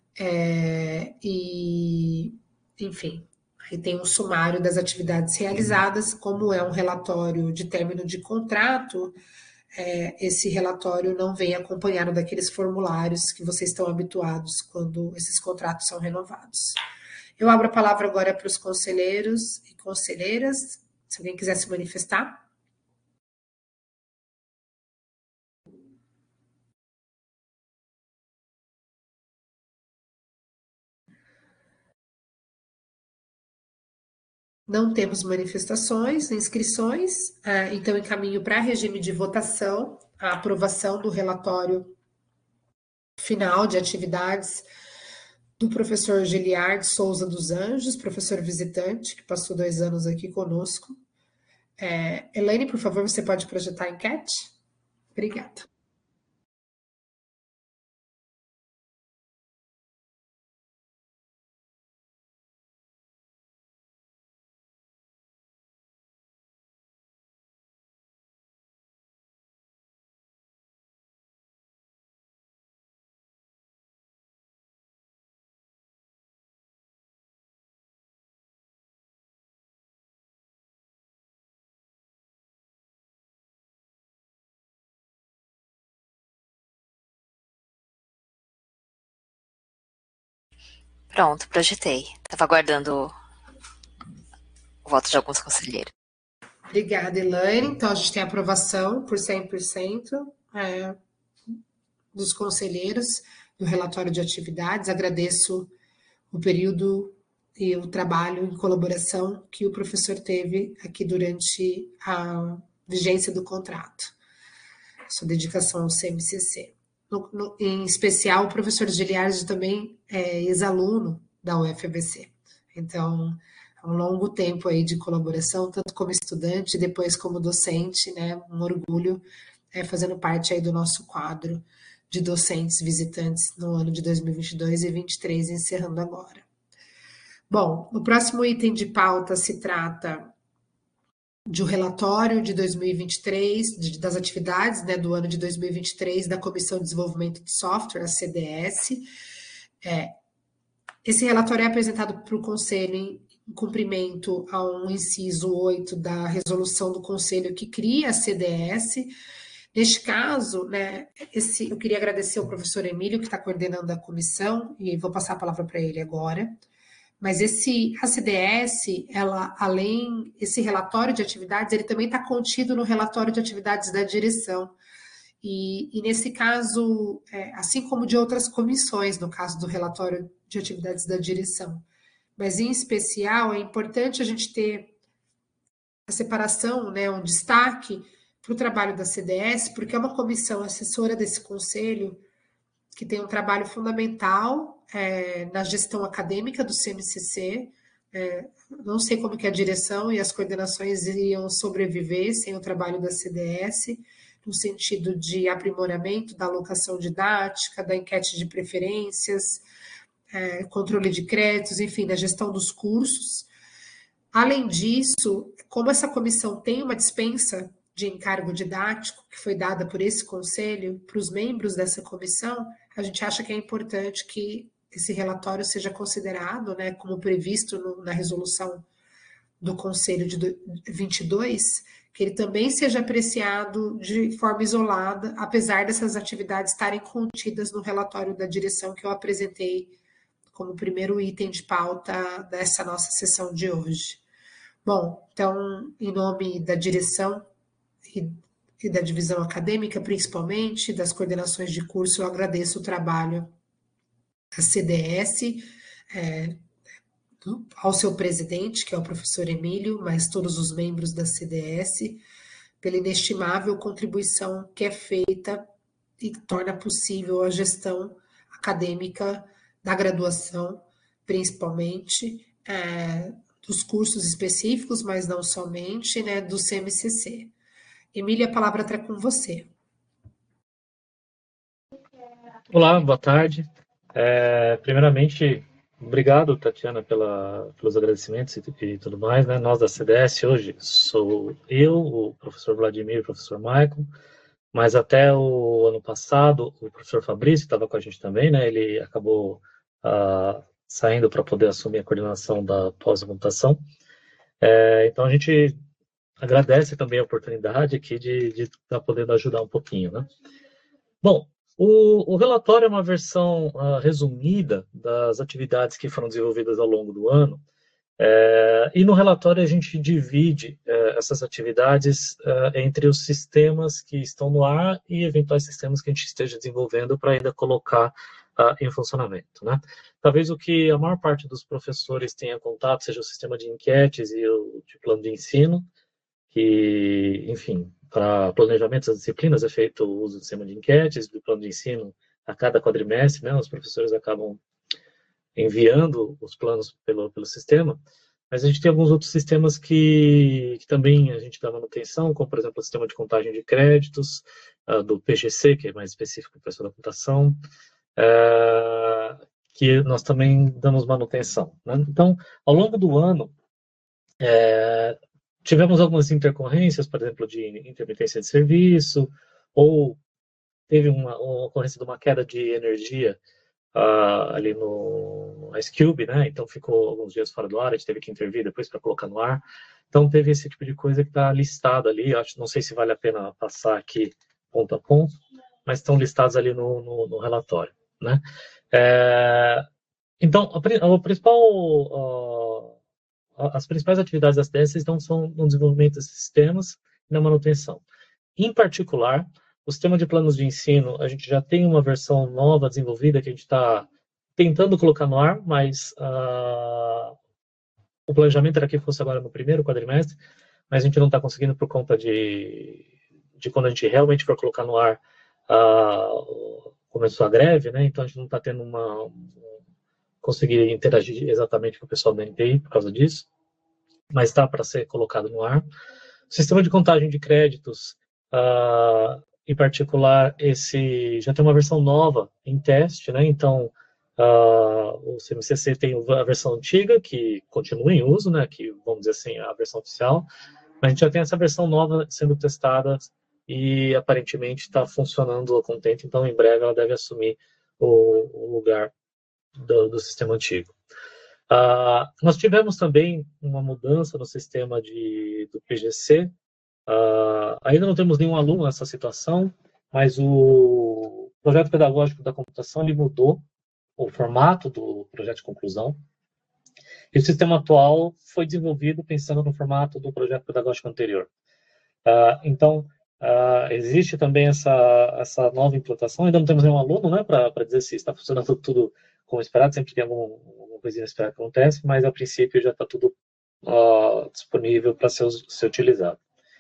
e, enfim, aí tem um sumário das atividades realizadas. Como é um relatório de término de contrato, esse relatório não vem acompanhado daqueles formulários que vocês estão habituados quando esses contratos são renovados. Eu abro a palavra agora para os conselheiros e conselheiras, se alguém quiser se manifestar. Não temos manifestações, inscrições, então encaminho para regime de votação a aprovação do relatório final de atividades do professor Giliard Souza dos Anjos, professor visitante, que passou 2 anos aqui conosco. Elaine, por favor, você pode projetar a enquete? Obrigada. Pronto, projetei. Estava aguardando o voto de alguns conselheiros. Obrigada, Elaine. Então, a gente tem aprovação por 100% dos conselheiros do relatório de atividades. Agradeço o período e o trabalho em colaboração que o professor teve aqui durante a vigência do contrato. Sua dedicação ao CMCC. Em especial, o professor Giliardi também é ex-aluno da UFABC. Então, é um longo tempo aí de colaboração, tanto como estudante, depois como docente, né? Um orgulho fazendo parte aí do nosso quadro de docentes visitantes no ano de 2022 e 2023, encerrando agora. Bom, o próximo item de pauta se trata de um relatório de 2023, das atividades, né, do ano de 2023 da Comissão de Desenvolvimento de Software, a CDS. Esse relatório é apresentado para o Conselho em cumprimento ao inciso 8 da resolução do Conselho que cria a CDS. Neste caso, né, eu queria agradecer ao professor Emílio, que está coordenando a comissão, e vou passar a palavra para ele agora. Mas a CDS, esse relatório de atividades, ele também está contido no relatório de atividades da direção. E nesse caso, assim como de outras comissões, no caso do relatório de atividades da direção. Mas, em especial, é importante a gente ter a separação, né, um destaque para o trabalho da CDS, porque é uma comissão assessora desse conselho que tem um trabalho fundamental na gestão acadêmica do CMCC. Não sei como que a direção e as coordenações iriam sobreviver sem o trabalho da CDS, no sentido de aprimoramento da alocação didática, da enquete de preferências, controle de créditos, enfim, da gestão dos cursos. Além disso, como essa comissão tem uma dispensa de encargo didático que foi dada por esse conselho para os membros dessa comissão, a gente acha que é importante que esse relatório seja considerado, né, como previsto na resolução do Conselho de 22, que ele também seja apreciado de forma isolada, apesar dessas atividades estarem contidas no relatório da direção que eu apresentei como primeiro item de pauta dessa nossa sessão de hoje. Bom, então, em nome da direção e da divisão acadêmica, principalmente, das coordenações de curso, eu agradeço o trabalho da CDS, ao seu presidente, que é o professor Emílio, mas todos os membros da CDS, pela inestimável contribuição que é feita e torna possível a gestão acadêmica da graduação, principalmente dos cursos específicos, mas não somente, né, do CMCC. Emília, a palavra está com você. Olá, boa tarde. Primeiramente, obrigado, Tatiana, pelos agradecimentos e tudo mais, né? Nós da CDS hoje sou eu, o professor Vladimir e o professor Michael, mas até o ano passado o professor Fabrício estava com a gente também, né? Ele acabou saindo para poder assumir a coordenação da pós-computação. Então a gente agradece também a oportunidade aqui de estar podendo ajudar um pouquinho, né? Bom, o relatório é uma versão resumida das atividades que foram desenvolvidas ao longo do ano, e no relatório a gente divide essas atividades entre os sistemas que estão no ar e eventuais sistemas que a gente esteja desenvolvendo para ainda colocar em funcionamento, né? Talvez o que a maior parte dos professores tenha contato seja o sistema de enquetes e o de plano de ensino, que, enfim, para planejamento das disciplinas é feito o uso do sistema de enquetes, do plano de ensino a cada quadrimestre, né? Os professores acabam enviando os planos pelo sistema, mas a gente tem alguns outros sistemas que também a gente dá manutenção, como, por exemplo, o sistema de contagem de créditos, do PGC, que é mais específico para a da computação, que nós também damos manutenção, né? Então, ao longo do ano, tivemos algumas intercorrências, por exemplo, de intermitência de serviço, ou teve uma ocorrência de uma queda de energia ali no IceCube, né? Então ficou alguns dias fora do ar, a gente teve que intervir depois para colocar no ar. Então teve esse tipo de coisa que está listado ali. Não sei se vale a pena passar aqui ponto a ponto, mas estão listados ali no relatório, né? Então, as principais atividades da CDS então, são no desenvolvimento de sistemas e na manutenção. Em particular, o sistema de planos de ensino, a gente já tem uma versão nova desenvolvida que a gente está tentando colocar no ar, mas o planejamento era que fosse agora no primeiro quadrimestre, mas a gente não está conseguindo por conta de quando a gente realmente for colocar no ar, começou a greve, né? Então a gente não está tendo conseguir interagir exatamente com o pessoal da NTI por causa disso, mas está para ser colocado no ar. O sistema de contagem de créditos, em particular, esse já tem uma versão nova em teste, né? Então, o CMCC tem a versão antiga, que continua em uso, né? Que, vamos dizer assim, a versão oficial, mas a gente já tem essa versão nova sendo testada e aparentemente está funcionando contente, então em breve ela deve assumir o lugar do sistema antigo. Nós tivemos também uma mudança no sistema do PGC. Ainda não temos nenhum aluno nessa situação, mas o projeto pedagógico da computação ele mudou o formato do projeto de conclusão. E o sistema atual foi desenvolvido pensando no formato do projeto pedagógico anterior. Então, existe também essa nova implantação. Ainda não temos nenhum aluno, né, para dizer se está funcionando tudo como esperado. Sempre tem alguma coisinha inesperada que acontece, mas a princípio já está tudo disponível para ser utilizado.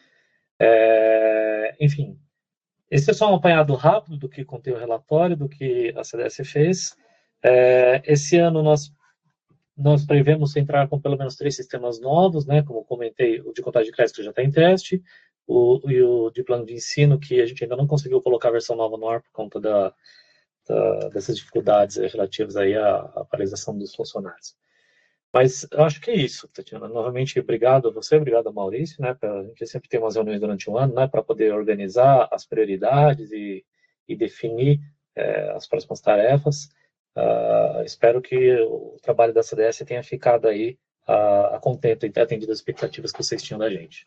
Enfim, esse é só um apanhado rápido do que contém o relatório, do que a CDS fez. Esse ano nós prevemos entrar com pelo menos 3 sistemas novos, né? Como comentei, o de contagem de crédito já está em teste, e o de plano de ensino, que a gente ainda não conseguiu colocar a versão nova no ar por conta dessas dificuldades relativas aí à paralisação dos funcionários. Mas eu acho que é isso, Tatiana. Novamente, obrigado a você, obrigado a Maurício, né? A gente sempre tem umas reuniões durante o ano, né? Para poder organizar as prioridades e definir as próximas tarefas. Espero que o trabalho da CDS tenha ficado aí a contento e atendido as expectativas que vocês tinham da gente.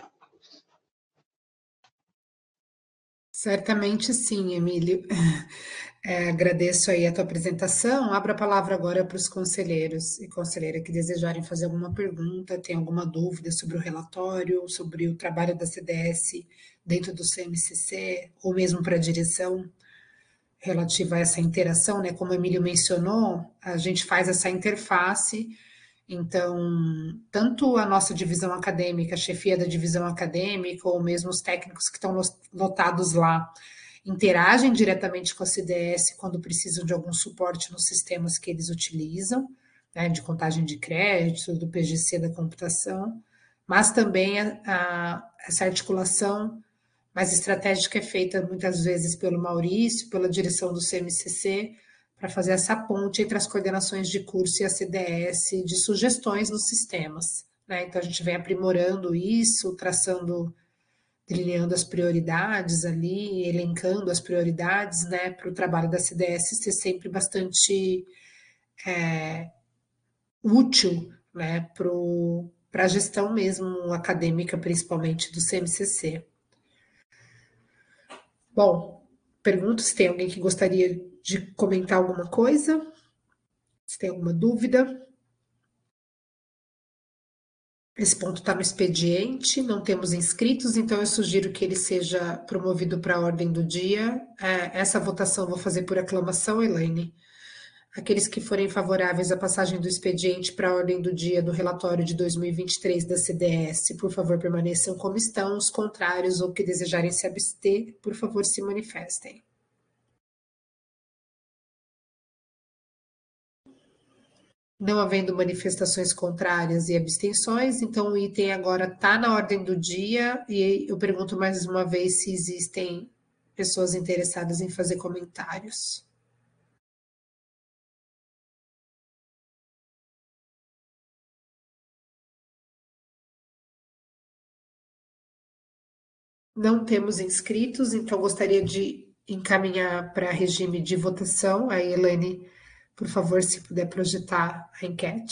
Certamente sim, Emílio. Agradeço aí a tua apresentação. Abro a palavra agora para os conselheiros e conselheira que desejarem fazer alguma pergunta, tem alguma dúvida sobre o relatório, sobre o trabalho da CDS dentro do CMCC, ou mesmo para a direção relativa a essa interação, né? Como o Emílio mencionou, a gente faz essa interface. Então, tanto a nossa divisão acadêmica, a chefia da divisão acadêmica, ou mesmo os técnicos que estão lotados lá, interagem diretamente com a CDS quando precisam de algum suporte nos sistemas que eles utilizam, né, de contagem de crédito, do PGC da computação, mas também essa articulação mais estratégica é feita muitas vezes pelo Maurício, pela direção do CMCC, para fazer essa ponte entre as coordenações de curso e a CDS de sugestões nos sistemas, né? Então a gente vem aprimorando isso, trilhando as prioridades ali, elencando as prioridades, né, para o trabalho da CDS ser sempre bastante útil, né, para a gestão mesmo acadêmica, principalmente do CMCC. Bom, pergunto se tem alguém que gostaria de comentar alguma coisa, se tem alguma dúvida. Esse ponto está no expediente, não temos inscritos, então eu sugiro que ele seja promovido para a ordem do dia. Essa votação eu vou fazer por aclamação, Elaine. Aqueles que forem favoráveis à passagem do expediente para a ordem do dia do relatório de 2023 da CDS, por favor, permaneçam como estão. Os contrários ou que desejarem se abster, por favor, se manifestem. Não havendo manifestações contrárias e abstenções, então o item agora está na ordem do dia e eu pergunto mais uma vez se existem pessoas interessadas em fazer comentários. Não temos inscritos, então gostaria de encaminhar para regime de votação. A Elaine, por favor, se puder projetar a enquete.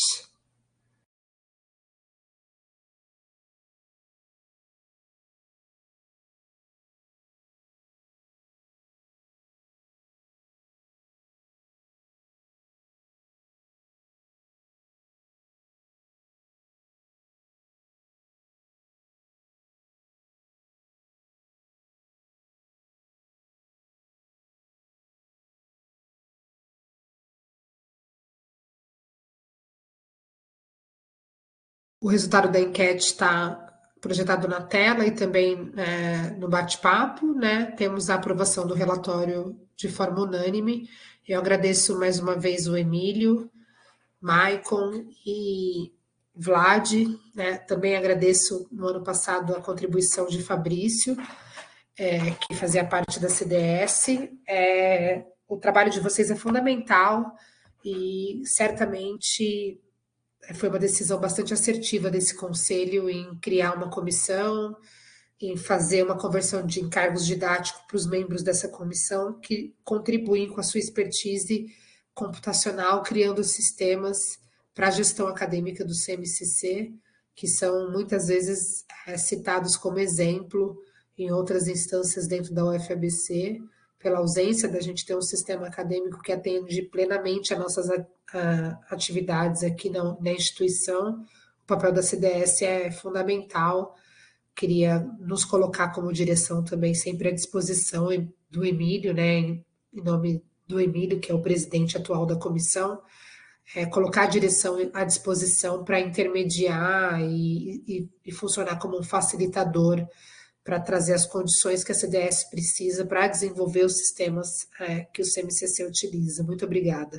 O resultado da enquete está projetado na tela e também no bate-papo, né? Temos a aprovação do relatório de forma unânime. Eu agradeço mais uma vez o Emílio, Maicon e Vlad, né? Também agradeço no ano passado a contribuição de Fabrício, que fazia parte da CDS. O trabalho de vocês é fundamental e certamente foi uma decisão bastante assertiva desse conselho em criar uma comissão, em fazer uma conversão de encargos didáticos para os membros dessa comissão, que contribuem com a sua expertise computacional, criando sistemas para a gestão acadêmica do CMCC, que são muitas vezes citados como exemplo em outras instâncias dentro da UFABC, pela ausência da gente ter um sistema acadêmico que atende plenamente a nossas atividades aqui na instituição. O papel da CDS é fundamental. Queria nos colocar como direção também sempre à disposição do Emílio, né, em nome do Emílio, que é o presidente atual da comissão, colocar a direção à disposição para intermediar e funcionar como um facilitador para trazer as condições que a CDS precisa para desenvolver os sistemas que o CMCC utiliza. Muito obrigada.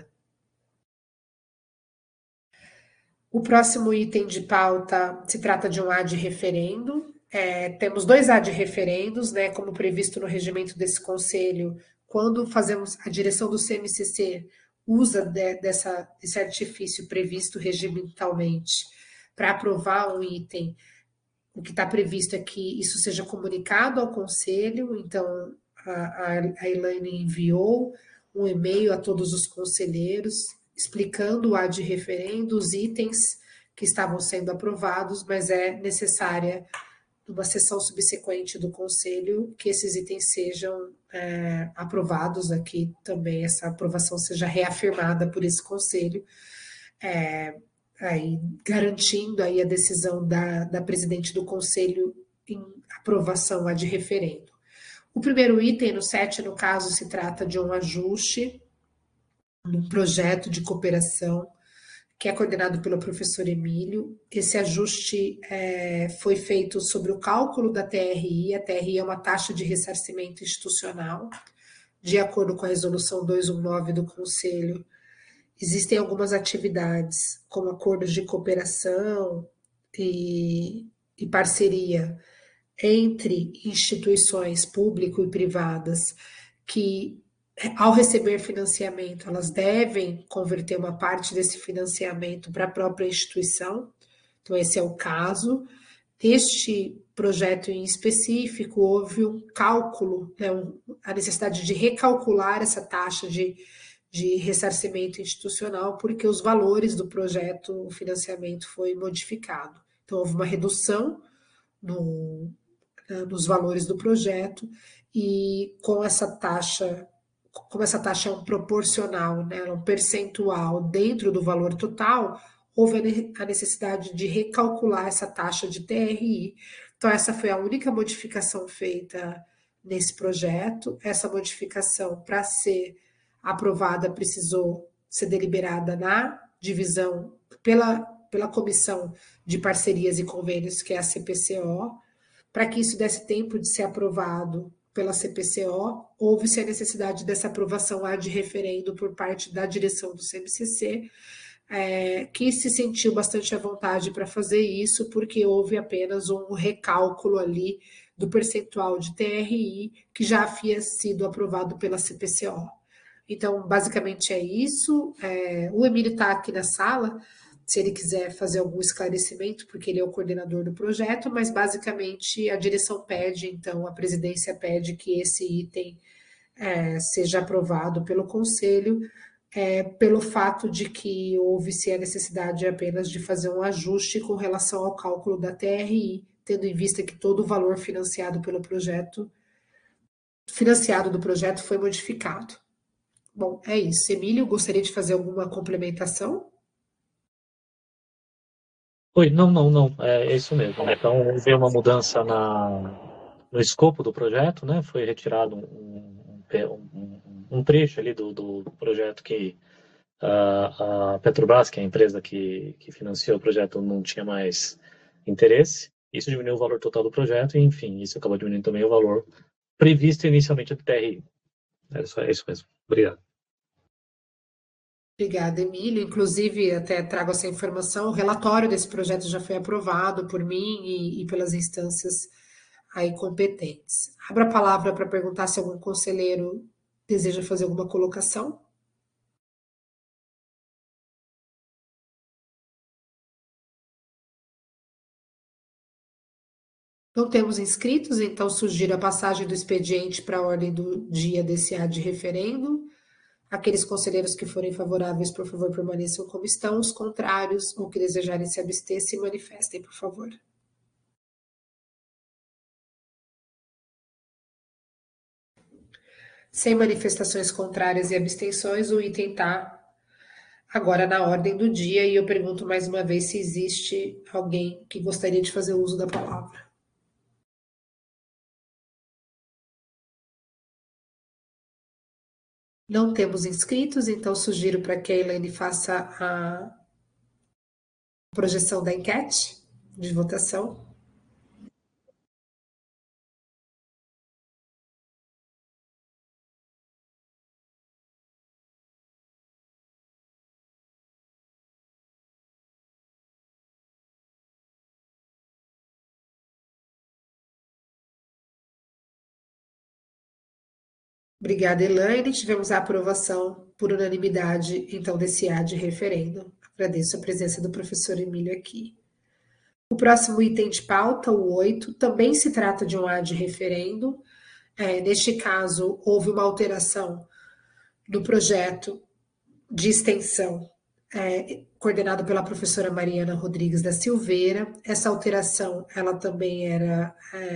O próximo item de pauta se trata de um ad referendo. Temos 2 ad referendos, né, como previsto no regimento desse conselho, quando fazemos a direção do CMCC usa desse artifício previsto regimentalmente para aprovar um item. O que está previsto é que isso seja comunicado ao conselho, então a Elaine enviou um e-mail a todos os conselheiros, explicando o ad referendo, os itens que estavam sendo aprovados, mas é necessária, numa sessão subsequente do conselho, que esses itens sejam aprovados aqui também, essa aprovação seja reafirmada por esse conselho, aí, garantindo aí a decisão da presidente do conselho em aprovação ad referendo. O primeiro item, no 7, no caso, se trata de um ajuste num projeto de cooperação que é coordenado pelo professor Emílio. Esse ajuste foi feito sobre o cálculo da TRI. A TRI é uma taxa de ressarcimento institucional, de acordo com a resolução 219 do Conselho. Existem algumas atividades, como acordos de cooperação e parceria entre instituições público e privadas, que, ao receber financiamento, elas devem converter uma parte desse financiamento para a própria instituição. Então, esse é o caso. Neste projeto em específico, houve um cálculo, né, a necessidade de recalcular essa taxa de ressarcimento institucional, porque os valores do projeto, o financiamento foi modificado. Então, houve uma redução nos valores do projeto, e com essa taxa, como essa taxa é um proporcional, né, um percentual dentro do valor total, houve a necessidade de recalcular essa taxa de TRI. Então, essa foi a única modificação feita nesse projeto. Essa modificação, para ser aprovada, precisou ser deliberada na divisão pela Comissão de Parcerias e Convênios, que é a CPCO. Para que isso desse tempo de ser aprovado pela CPCO, houve-se a necessidade dessa aprovação ad referendo por parte da direção do CMCC, que se sentiu bastante à vontade para fazer isso, porque houve apenas um recálculo ali do percentual de TRI que já havia sido aprovado pela CPCO. Então, basicamente é isso. O Emílio está aqui na sala, se ele quiser fazer algum esclarecimento, porque ele é o coordenador do projeto, mas basicamente a direção pede, então a presidência pede que esse item seja aprovado pelo conselho, pelo fato de que houve-se a necessidade apenas de fazer um ajuste com relação ao cálculo da TRI, tendo em vista que todo o valor financiado do projeto foi modificado. Bom, é isso. Emílio, gostaria de fazer alguma complementação? Oi, não, é isso mesmo. Então, houve uma mudança no escopo do projeto, né? Foi retirado um trecho ali do projeto que a Petrobras, que é a empresa que financiou o projeto, não tinha mais interesse. Isso diminuiu o valor total do projeto e, enfim, isso acabou diminuindo também o valor previsto inicialmente do TRI. É isso mesmo. Obrigado. Obrigada, Emílio. Inclusive, até trago essa informação, o relatório desse projeto já foi aprovado por mim e pelas instâncias aí competentes. Abro a palavra para perguntar se algum conselheiro deseja fazer alguma colocação. Não temos inscritos, então sugiro a passagem do expediente para a ordem do dia desse ad referendo. Aqueles conselheiros que forem favoráveis, por favor, permaneçam como estão. Os contrários ou que desejarem se abster, se manifestem, por favor. Sem manifestações contrárias e abstenções, o item está agora na ordem do dia e eu pergunto mais uma vez se existe alguém que gostaria de fazer uso da palavra. Não temos inscritos, então sugiro para que a Elaine faça a projeção da enquete de votação. Obrigada, Elaine. Tivemos a aprovação por unanimidade, então, desse ad referendo. Agradeço a presença do professor Emílio aqui. O próximo item de pauta, o 8, também se trata de um ad referendo. Neste caso, houve uma alteração do projeto de extensão coordenado pela professora Mariana Rodrigues da Silveira. Essa alteração, ela também era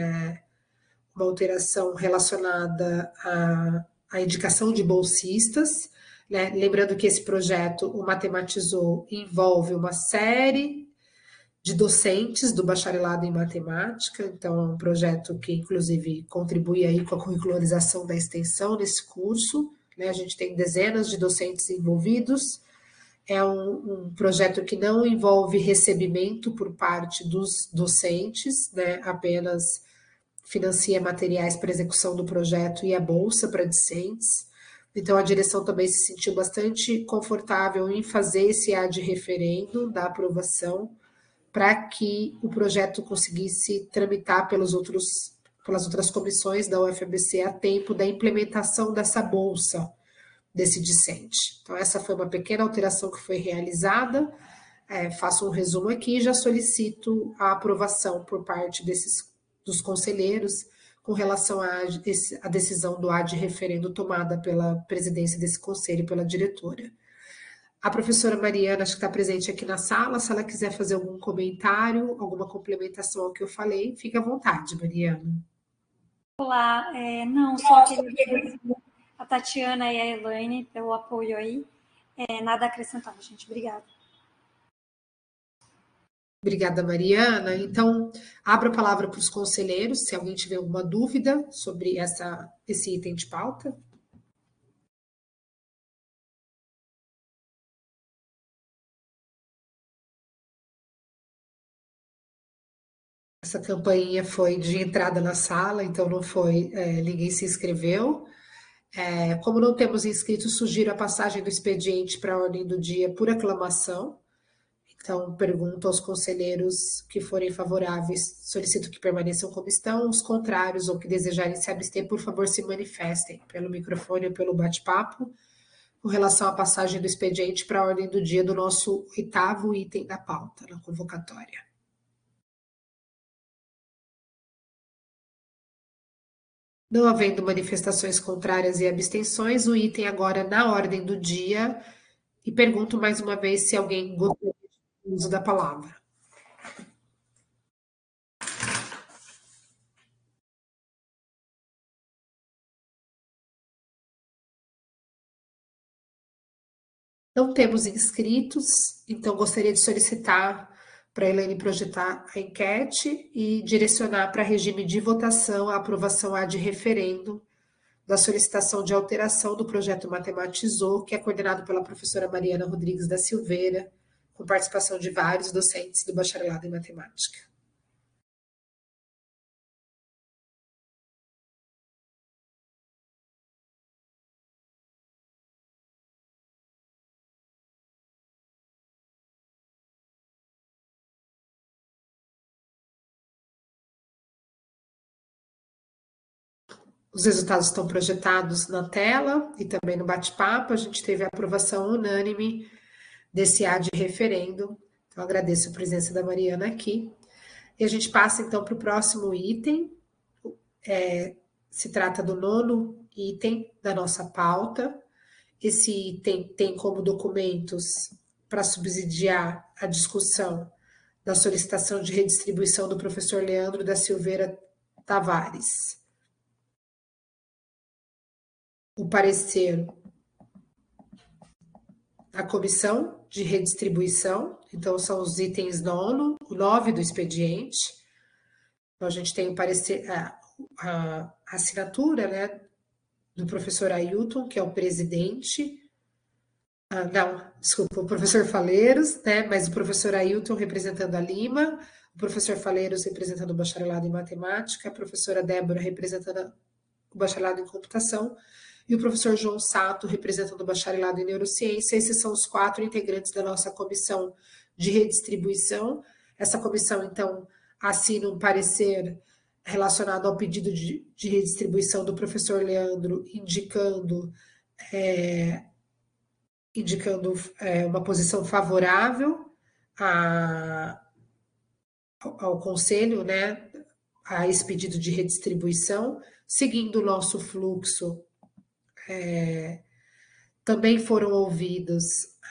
uma alteração relacionada à indicação de bolsistas, né? Lembrando que esse projeto, o Matematizou, envolve uma série de docentes do bacharelado em matemática, então é um projeto que, inclusive, contribui aí com a curricularização da extensão nesse curso, né? A gente tem dezenas de docentes envolvidos, é um projeto que não envolve recebimento por parte dos docentes, né? Apenas financia materiais para execução do projeto e a bolsa para discentes. Então, a direção também se sentiu bastante confortável em fazer esse ad referendo da aprovação para que o projeto conseguisse tramitar pelas outras comissões da UFABC a tempo da implementação dessa bolsa desse discente. Então, essa foi uma pequena alteração que foi realizada. Faço um resumo aqui e já solicito a aprovação por parte dos conselheiros com relação à decisão do ad referendo tomada pela presidência desse conselho e pela diretora. A professora Mariana, acho que está presente aqui na sala, se ela quiser fazer algum comentário, alguma complementação ao que eu falei, fique à vontade, Mariana. Olá, não, só queria agradecer a Tatiana e a Elaine pelo apoio aí. Nada a acrescentar, gente. Obrigada. Obrigada, Mariana. Então, abro a palavra para os conselheiros, se alguém tiver alguma dúvida sobre esse item de pauta. Essa campainha foi de entrada na sala, então não foi, ninguém se inscreveu. Como não temos inscritos, sugiro a passagem do expediente para a ordem do dia por aclamação. Então, pergunto aos conselheiros que forem favoráveis, solicito que permaneçam como estão. Os contrários ou que desejarem se abster, por favor, se manifestem pelo microfone ou pelo bate-papo, com relação à passagem do expediente para a ordem do dia do nosso 8º item da pauta, na convocatória. Não havendo manifestações contrárias e abstenções, o item agora na ordem do dia, e pergunto mais uma vez se alguém gostaria do uso da palavra. Não temos inscritos, então gostaria de solicitar para a Elaine projetar a enquete e direcionar para regime de votação a aprovação ad referendo da solicitação de alteração do projeto Matematizou, que é coordenado pela professora Mariana Rodrigues da Silveira, com participação de vários docentes do bacharelado em matemática. Os resultados estão projetados na tela e também no bate-papo. A gente teve a aprovação unânime desse ad referendo. Então, agradeço a presença da Mariana aqui. E a gente passa, então, para o próximo item. Se trata do 9º item da nossa pauta. Esse item tem como documentos para subsidiar a discussão da solicitação de redistribuição do professor Leandro da Silveira Tavares. O parecer da comissão de redistribuição, então são os itens 9 do expediente. Então, a gente tem o parecer, a assinatura, né, do professor Ailton, que é o presidente. O professor Faleiros, né, mas o professor Ailton representando a Lima, o professor Faleiros representando o bacharelado em matemática, a professora Débora representando o bacharelado em computação, e o professor João Sato, representando o bacharelado em neurociência. Esses são os 4 integrantes da nossa comissão de redistribuição. Essa comissão, então, assina um parecer relacionado ao pedido de redistribuição do professor Leandro, indicando uma posição favorável ao conselho, né, a esse pedido de redistribuição. Seguindo o nosso fluxo, também foram ouvidos,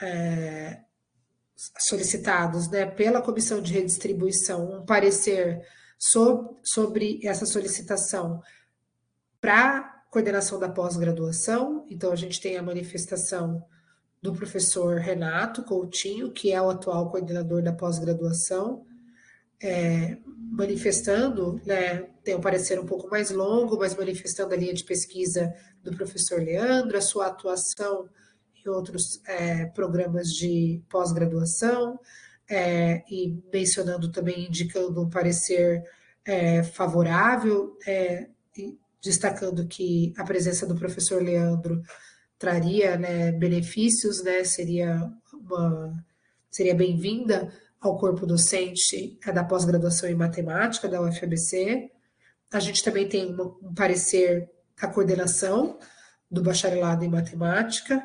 solicitados, né, pela comissão de redistribuição um parecer sobre essa solicitação para coordenação da pós-graduação. Então, a gente tem a manifestação do professor Renato Coutinho, que é o atual coordenador da pós-graduação, manifestando, né, tem um parecer um pouco mais longo, mas manifestando a linha de pesquisa do professor Leandro, a sua atuação em outros programas de pós-graduação, e mencionando também, indicando um parecer favorável, e destacando que a presença do professor Leandro traria, né, benefícios, né, seria bem-vinda ao corpo docente da pós-graduação em matemática da UFABC. A gente também tem um parecer da coordenação do bacharelado em matemática,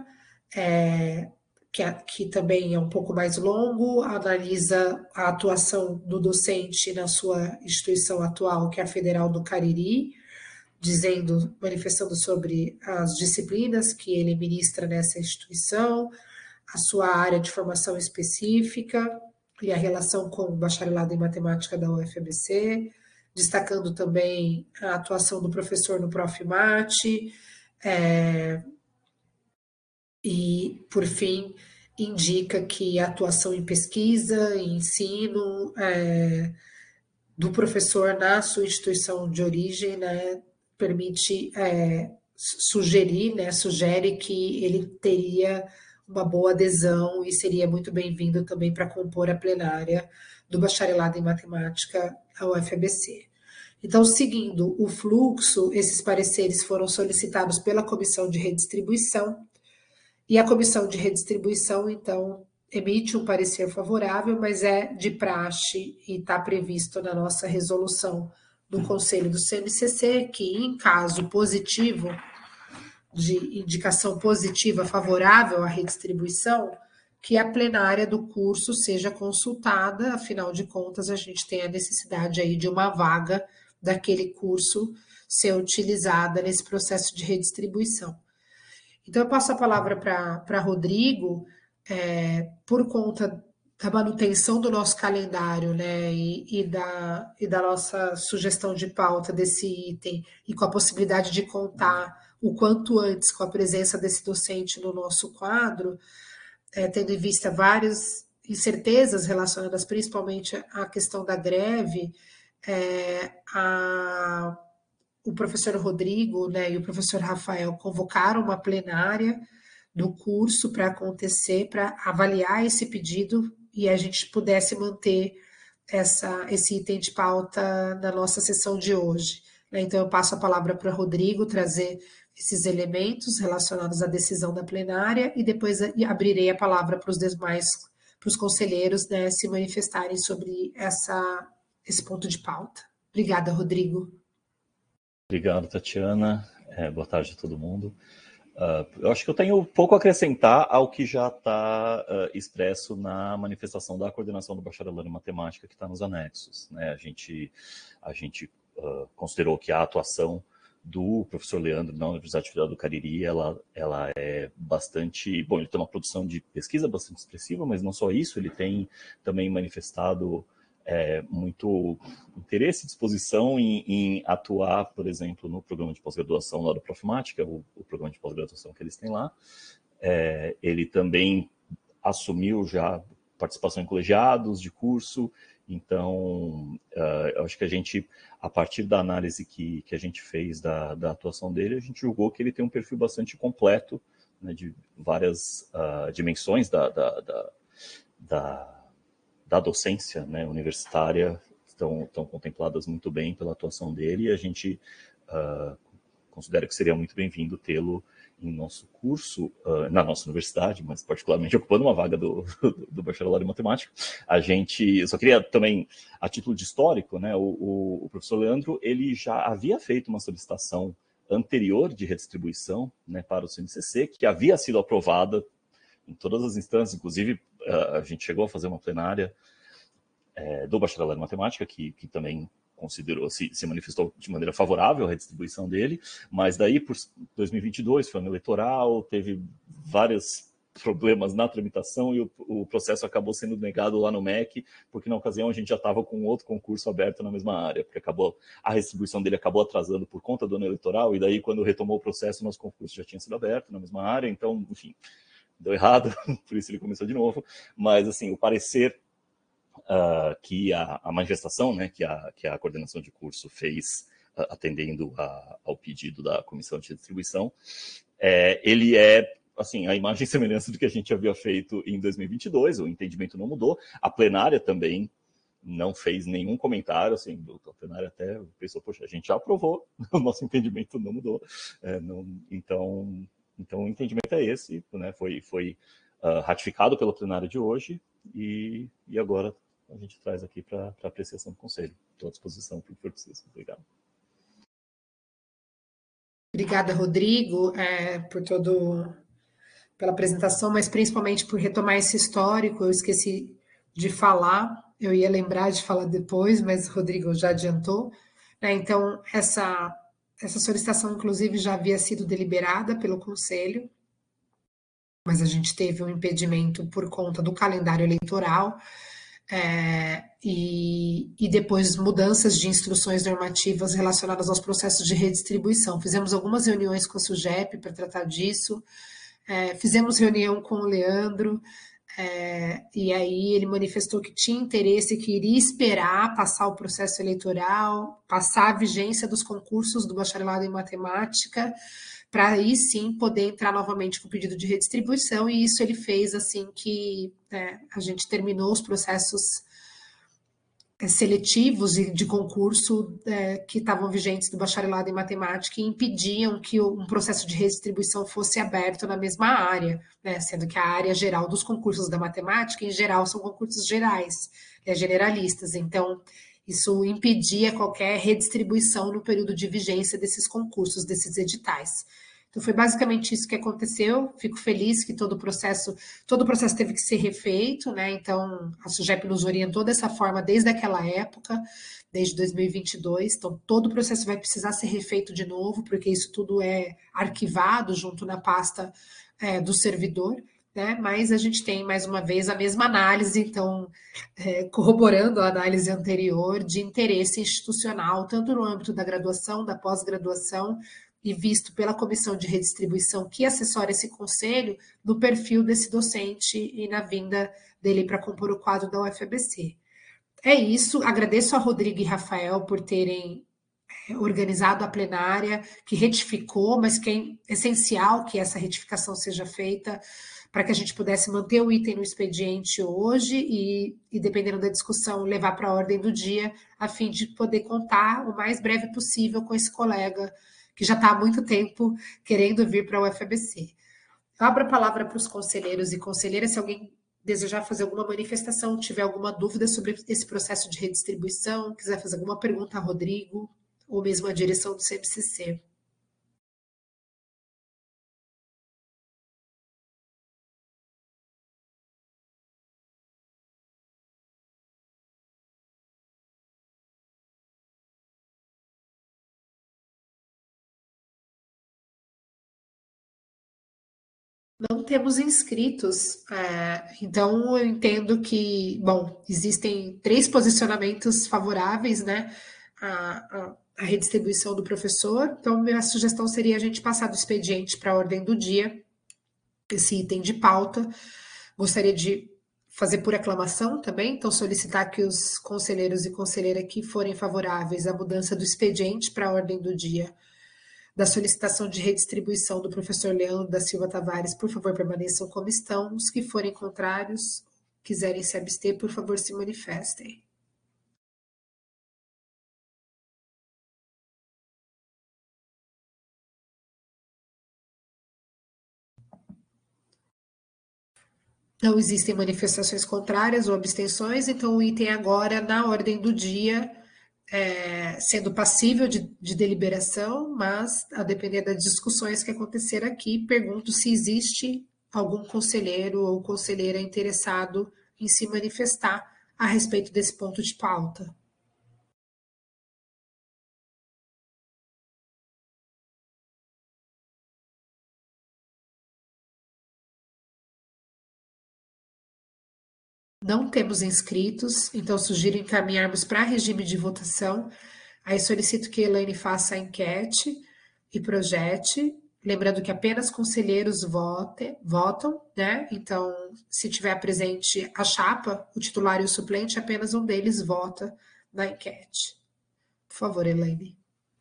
que também é um pouco mais longo, analisa a atuação do docente na sua instituição atual, que é a Federal do Cariri, manifestando sobre as disciplinas que ele ministra nessa instituição, a sua área de formação específica e a relação com o bacharelado em matemática da UFABC, destacando também a atuação do professor no Profimate, e, por fim, indica que a atuação em pesquisa e ensino do professor na sua instituição de origem, né, permite sugere que ele teria uma boa adesão e seria muito bem-vindo também para compor a plenária do bacharelado em matemática da UFABC. Então, seguindo o fluxo, esses pareceres foram solicitados pela comissão de redistribuição, e a comissão de redistribuição, então, emite um parecer favorável, mas é de praxe e está previsto na nossa resolução do Conselho do CNCC, que em caso positivo, de indicação positiva favorável à redistribuição, que a plenária do curso seja consultada. Afinal de contas, a gente tem a necessidade aí de uma vaga daquele curso ser utilizada nesse processo de redistribuição. Então, eu passo a palavra para Rodrigo, por conta da manutenção do nosso calendário, né, e da nossa sugestão de pauta desse item, e com a possibilidade de contar o quanto antes com a presença desse docente no nosso quadro, tendo em vista várias incertezas relacionadas principalmente à questão da greve, o professor Rodrigo, né, e o professor Rafael convocaram uma plenária do curso para acontecer, para avaliar esse pedido e a gente pudesse manter esse item de pauta na nossa sessão de hoje. Então, eu passo a palavra para o Rodrigo trazer esses elementos relacionados à decisão da plenária e depois abrirei a palavra para os demais, para os conselheiros, né, se manifestarem sobre esse ponto de pauta. Obrigada, Rodrigo. Obrigado, Tatiana. Boa tarde a todo mundo. Eu acho que eu tenho pouco a acrescentar ao que já está expresso na manifestação da coordenação do bacharelado em matemática que está nos anexos, né? A gente considerou que a atuação do professor Leandro na Universidade Federal do Cariri, ela é bastante... Bom, ele tem uma produção de pesquisa bastante expressiva, mas não só isso, ele tem também manifestado muito interesse e disposição em atuar, por exemplo, no programa de pós-graduação lá do Profimática, o programa de pós-graduação que eles têm lá. Ele também assumiu já participação em colegiados de curso, então eu acho que a gente, a partir da análise que a gente fez da atuação dele, a gente julgou que ele tem um perfil bastante completo, né, de várias dimensões da docência, né, universitária, estão contempladas muito bem pela atuação dele, e a gente considera que seria muito bem-vindo tê-lo em nosso curso, na nossa universidade, mas particularmente ocupando uma vaga do bacharelado em matemática. Eu só queria também, a título de histórico, né, o professor Leandro, ele já havia feito uma solicitação anterior de redistribuição, né, para o CNCC, que havia sido aprovada em todas as instâncias, inclusive a gente chegou a fazer uma plenária do bacharelado em matemática, que também considerou, se manifestou de maneira favorável à redistribuição dele, mas daí, por 2022, foi ano eleitoral, teve vários problemas na tramitação e o processo acabou sendo negado lá no MEC, porque na ocasião a gente já estava com outro concurso aberto na mesma área, porque a redistribuição dele acabou atrasando por conta do ano eleitoral, e daí, quando retomou o processo, nosso concurso já tinha sido aberto na mesma área, então, enfim, deu errado, por isso ele começou de novo, mas, assim, o parecer que a manifestação, né, que a coordenação de curso fez, atendendo ao pedido da comissão de distribuição, ele assim, a imagem e semelhança do que a gente havia feito em 2022, o entendimento não mudou, a plenária também não fez nenhum comentário, assim, a plenária até pensou, poxa, a gente já aprovou, o nosso entendimento não mudou, então o entendimento é esse, né, foi ratificado pela plenária de hoje, e agora a gente traz aqui para apreciação do Conselho. Estou à disposição para o que for preciso. Obrigado. Obrigada, Rodrigo, pela apresentação, mas principalmente por retomar esse histórico. Eu esqueci de falar, eu ia lembrar de falar depois, mas o Rodrigo já adiantou. Então, essa solicitação, inclusive, já havia sido deliberada pelo Conselho, mas a gente teve um impedimento por conta do calendário eleitoral, e depois mudanças de instruções normativas relacionadas aos processos de redistribuição. Fizemos algumas reuniões com a SUGEP para tratar disso, fizemos reunião com o Leandro, e aí ele manifestou que tinha interesse, que iria esperar passar o processo eleitoral, passar a vigência dos concursos do bacharelado em matemática, para aí sim poder entrar novamente com o pedido de redistribuição, e isso ele fez assim que a gente terminou os processos seletivos e de concurso que estavam vigentes do bacharelado em matemática e impediam que um processo de redistribuição fosse aberto na mesma área, né, sendo que a área geral dos concursos da matemática, em geral, são concursos gerais, generalistas, então isso impedia qualquer redistribuição no período de vigência desses concursos, desses editais. Então, foi basicamente isso que aconteceu. Fico feliz que todo o processo teve que ser refeito, né? Então, a SUGEP nos orientou dessa forma desde aquela época, desde 2022. Então, todo o processo vai precisar ser refeito de novo, porque isso tudo é arquivado junto na pasta do servidor, né? Mas a gente tem, mais uma vez, a mesma análise, então, corroborando a análise anterior de interesse institucional, tanto no âmbito da graduação, da pós-graduação, e visto pela comissão de redistribuição que assessora esse conselho, no perfil desse docente e na vinda dele para compor o quadro da UFABC. É isso, agradeço a Rodrigo e Rafael por terem organizado a plenária, que retificou, mas que é essencial que essa retificação seja feita para que a gente pudesse manter o item no expediente hoje e dependendo da discussão, levar para a ordem do dia, a fim de poder contar o mais breve possível com esse colega que já está há muito tempo querendo vir para a UFABC. Eu abro a palavra para os conselheiros e conselheiras, se alguém desejar fazer alguma manifestação, tiver alguma dúvida sobre esse processo de redistribuição, quiser fazer alguma pergunta a Rodrigo, ou mesmo a direção do CMCC. Não temos inscritos, então eu entendo que, bom, existem 3 posicionamentos favoráveis, né, à redistribuição do professor, então minha sugestão seria a gente passar do expediente para a ordem do dia, esse item de pauta. Gostaria de fazer por aclamação também, então solicitar que os conselheiros e conselheira que forem favoráveis à mudança do expediente para a ordem do dia da solicitação de redistribuição do professor Leandro da Silva Tavares, por favor, permaneçam como estão. Os que forem contrários, quiserem se abster, por favor, se manifestem. Não existem manifestações contrárias ou abstenções, então o item agora na ordem do dia, sendo passível de deliberação, mas a depender das discussões que acontecer aqui, pergunto se existe algum conselheiro ou conselheira interessado em se manifestar a respeito desse ponto de pauta. Não temos inscritos, então sugiro encaminharmos para regime de votação. Aí solicito que a Elaine faça a enquete e projete, lembrando que apenas conselheiros votam, né? Então, se tiver presente a chapa, o titular e o suplente, apenas um deles vota na enquete. Por favor, Elaine.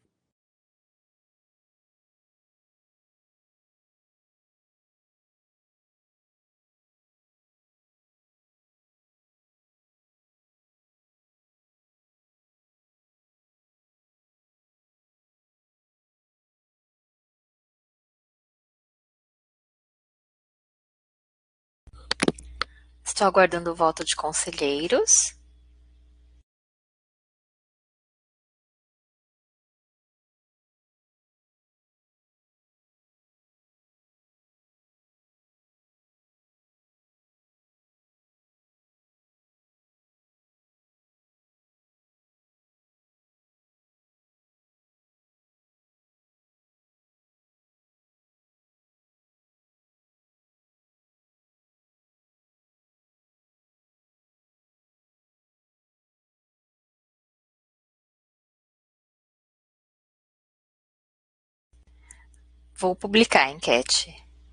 Estou aguardando o voto de conselheiros. Vou publicar a enquete.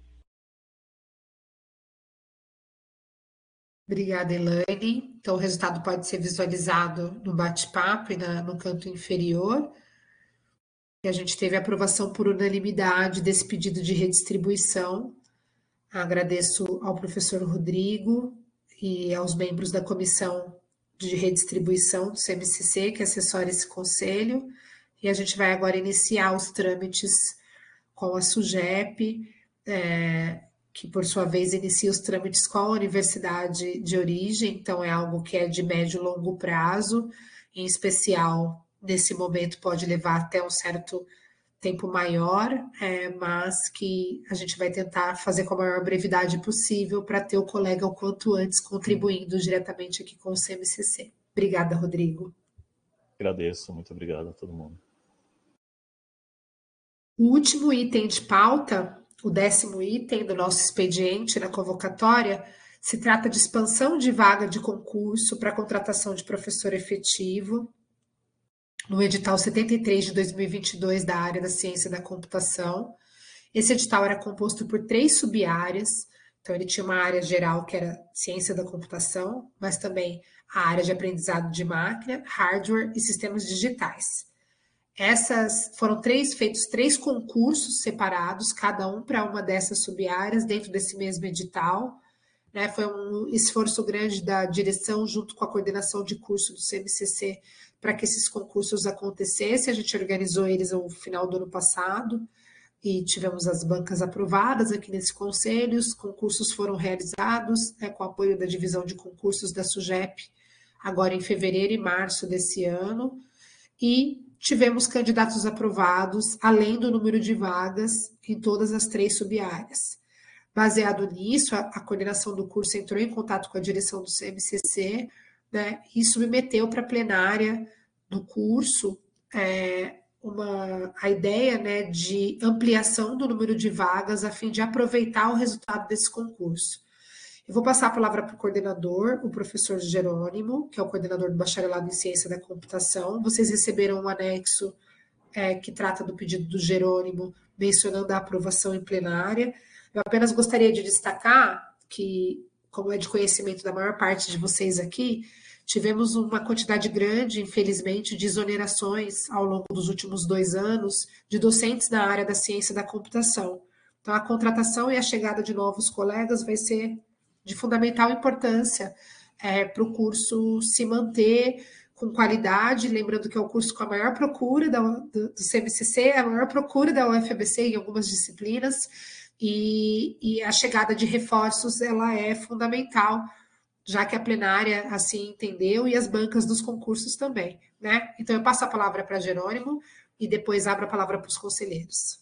Obrigada, Elaine. Então, o resultado pode ser visualizado no bate-papo e no canto inferior. E a gente teve a aprovação por unanimidade desse pedido de redistribuição. Agradeço ao professor Rodrigo e aos membros da comissão de redistribuição do CMCC, que assessora esse conselho. E a gente vai agora iniciar os trâmites com a SUGEP, que por sua vez inicia os trâmites com a universidade de origem, então é algo que é de médio e longo prazo, em especial, nesse momento pode levar até um certo tempo maior, mas que a gente vai tentar fazer com a maior brevidade possível para ter o colega o quanto antes contribuindo diretamente aqui com o CMCC. Obrigada, Rodrigo. Agradeço, muito obrigado a todo mundo. O último item de pauta, o 10º item do nosso expediente na convocatória, se trata de expansão de vaga de concurso para contratação de professor efetivo no edital 73 de 2022 da área da ciência da computação. Esse edital era composto por 3 sub-áreas, então ele tinha uma área geral que era ciência da computação, mas também a área de aprendizado de máquina, hardware e sistemas digitais. Foram feitos 3 concursos separados, cada um para uma dessas sub-áreas, dentro desse mesmo edital. Né? Foi um esforço grande da direção, junto com a coordenação de curso do CMCC, para que esses concursos acontecessem. A gente organizou eles no final do ano passado e tivemos as bancas aprovadas aqui nesse conselho. Os concursos foram realizados, com o apoio da divisão de concursos da SUGEP, agora em fevereiro e março desse ano, e tivemos candidatos aprovados, além do número de vagas em todas as 3 sub-áreas. Baseado nisso, a coordenação do curso entrou em contato com a direção do CMCC, né, e submeteu para a plenária do curso a ideia, né, de ampliação do número de vagas a fim de aproveitar o resultado desse concurso. Eu vou passar a palavra para o coordenador, o professor Jerônimo, que é o coordenador do Bacharelado em Ciência da Computação. Vocês receberam um anexo que trata do pedido do Jerônimo, mencionando a aprovação em plenária. Eu apenas gostaria de destacar que, como é de conhecimento da maior parte de vocês aqui, tivemos uma quantidade grande, infelizmente, de exonerações ao longo dos últimos 2 anos de docentes na área da ciência da computação. Então, a contratação e a chegada de novos colegas vai ser de fundamental importância para o curso se manter com qualidade, lembrando que é o curso com a maior procura do CMCC, a maior procura da UFABC em algumas disciplinas, e a chegada de reforços ela é fundamental, já que a plenária assim entendeu e as bancas dos concursos também, né? Então eu passo a palavra para Jerônimo e depois abro a palavra para os conselheiros.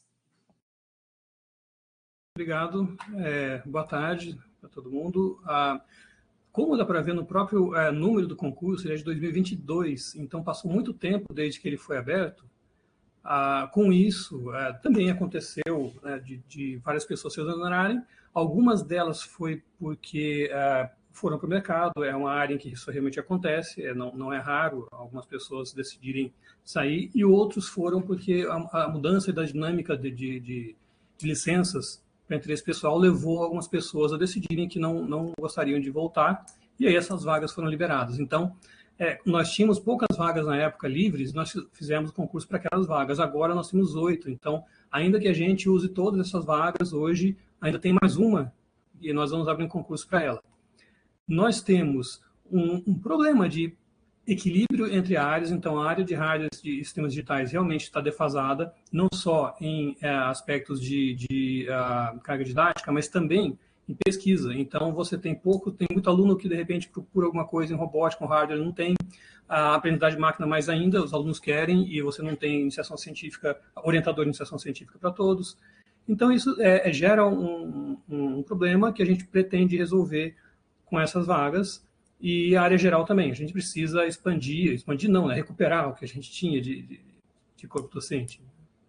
Obrigado, boa tarde para todo mundo. Como dá para ver no próprio número do concurso, ele é de 2022, então passou muito tempo desde que ele foi aberto. Com isso, também aconteceu de várias pessoas se exonerarem. Algumas delas foi porque foram para o mercado, é uma área em que isso realmente acontece, não é raro algumas pessoas decidirem sair, e outros foram porque a mudança da dinâmica de licenças para interesse pessoal levou algumas pessoas a decidirem que não gostariam de voltar, e aí essas vagas foram liberadas. Então, nós tínhamos poucas vagas na época livres, nós fizemos concurso para aquelas vagas, agora nós temos 8, então, ainda que a gente use todas essas vagas, hoje ainda tem mais uma, e nós vamos abrir um concurso para ela. Nós temos um problema de equilíbrio entre áreas, então a área de hardware de sistemas digitais realmente está defasada, não só em aspectos de carga didática, mas também em pesquisa. Então você tem muito aluno que de repente procura alguma coisa em robótica, com hardware, não tem a aprendizagem de máquina mais ainda, os alunos querem, e você não tem iniciação científica, orientador de iniciação científica para todos. Então isso gera um problema que a gente pretende resolver com essas vagas, e a área geral também. A gente precisa expandir não, recuperar o que a gente tinha de corpo docente.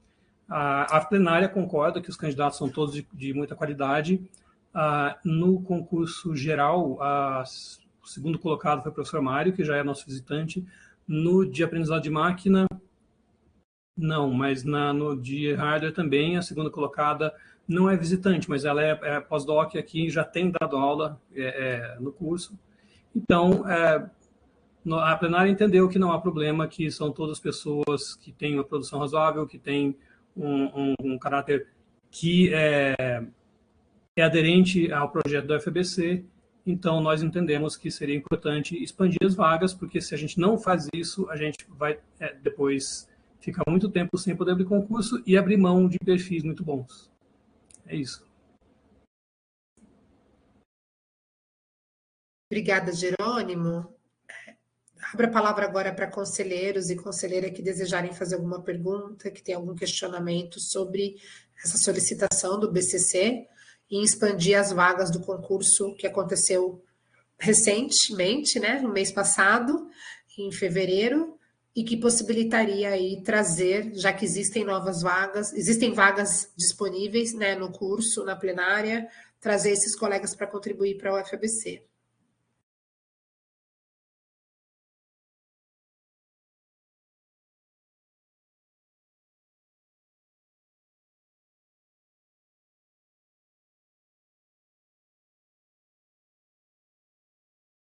A plenária concorda que os candidatos são todos de muita qualidade. No concurso geral, o segundo colocado foi o professor Mário, que já é nosso visitante. No de aprendizado de máquina, não, mas no de hardware também, a segunda colocada não é visitante, mas ela é pós-doc aqui, já tem dado aula no curso. Então, a plenária entendeu que não há problema, que são todas pessoas que têm uma produção razoável, que têm um caráter que é aderente ao projeto da UFABC. Então, nós entendemos que seria importante expandir as vagas, porque se a gente não faz isso, a gente vai depois ficar muito tempo sem poder abrir concurso e abrir mão de perfis muito bons. É isso. Obrigada, Jerônimo. Abro a palavra agora para conselheiros e conselheira que desejarem fazer alguma pergunta, que tem algum questionamento sobre essa solicitação do BCC em expandir as vagas do concurso que aconteceu recentemente, né, no mês passado, em fevereiro, e que possibilitaria aí trazer, já que existem novas vagas, existem vagas disponíveis, né, no curso, na plenária, trazer esses colegas para contribuir para a UFABC.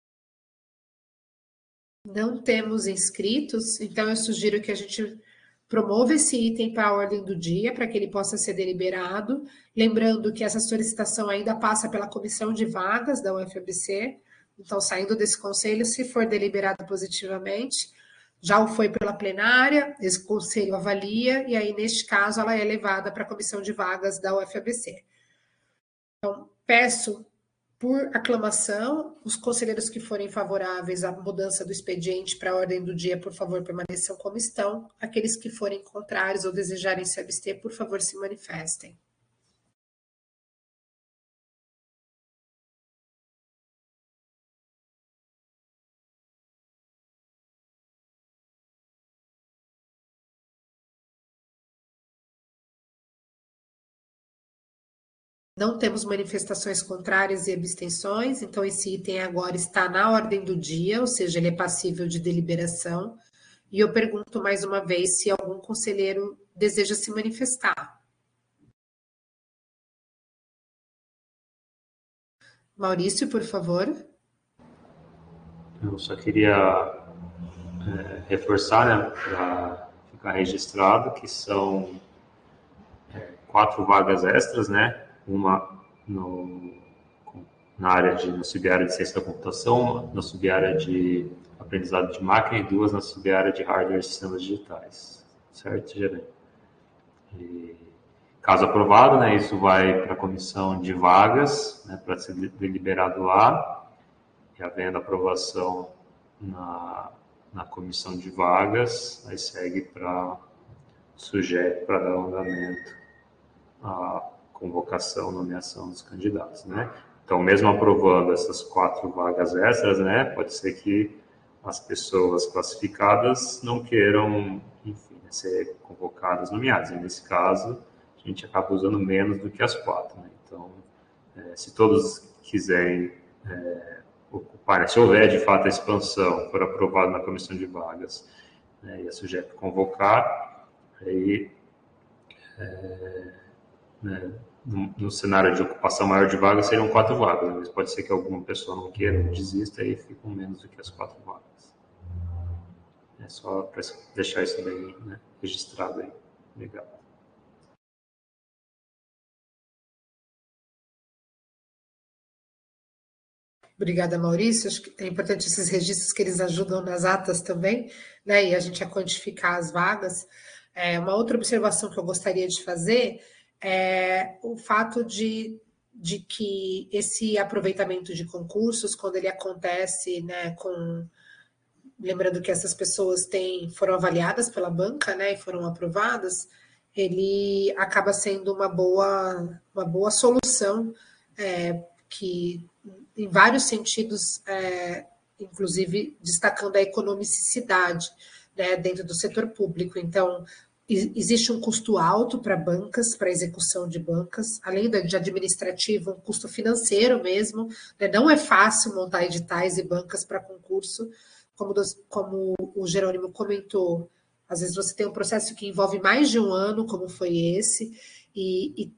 Não temos inscritos, então eu sugiro que a gente promova esse item para a ordem do dia, para que ele possa ser deliberado. Lembrando que essa solicitação ainda passa pela comissão de vagas da UFABC, então, saindo desse conselho, se for deliberado positivamente, já o foi pela plenária, esse conselho avalia, e aí, neste caso, ela é levada para a comissão de vagas da UFABC. Então, peço por aclamação, os conselheiros que forem favoráveis à mudança do expediente para a ordem do dia, por favor, permaneçam como estão. Aqueles que forem contrários ou desejarem se abster, por favor, se manifestem. Não temos manifestações contrárias e abstenções, então esse item agora está na ordem do dia, ou seja, ele é passível de deliberação. E eu pergunto mais uma vez se algum conselheiro deseja se manifestar. Maurício, por favor. Eu só queria reforçar, né, para ficar registrado, que são 4 vagas extras, né? Uma na área no sub-área de ciência da computação, na sub-área de aprendizado de máquina e 2 na sub-área de hardware e sistemas digitais. Certo, gerente? E, caso aprovado, né, isso vai para a comissão de vagas, né, para ser deliberado lá, e havendo aprovação na comissão de vagas, aí segue para sujeito para dar andamento a convocação, nomeação dos candidatos, né? Então, mesmo aprovando essas 4 vagas extras, né, pode ser que as pessoas classificadas não queiram, enfim, ser convocadas, nomeadas. E nesse caso, a gente acaba usando menos do que as 4, né? Então, se todos quiserem ocupar, se houver de fato a expansão, for aprovado na comissão de vagas, né, e é sujeito a convocar, aí né, no cenário de ocupação maior de vagas, seriam 4 vagas, mas pode ser que alguma pessoa não queira, desista e ficam menos do que as 4 vagas. É só para deixar isso bem, né, registrado aí. Legal. Obrigada, Maurício. Acho que é importante esses registros que eles ajudam nas atas também, né, e a gente a quantificar as vagas. Uma outra observação que eu gostaria de fazer é o fato de que esse aproveitamento de concursos, quando ele acontece, né, lembrando que essas pessoas foram avaliadas pela banca, né, e foram aprovadas, ele acaba sendo uma boa solução, que em vários sentidos, inclusive destacando a economicidade, né, dentro do setor público. Então, existe um custo alto para bancas, para execução de bancas, além de administrativo, um custo financeiro mesmo, né? Não é fácil montar editais e bancas para concurso, como o Jerônimo comentou. Às vezes você tem um processo que envolve mais de um ano, como foi esse, e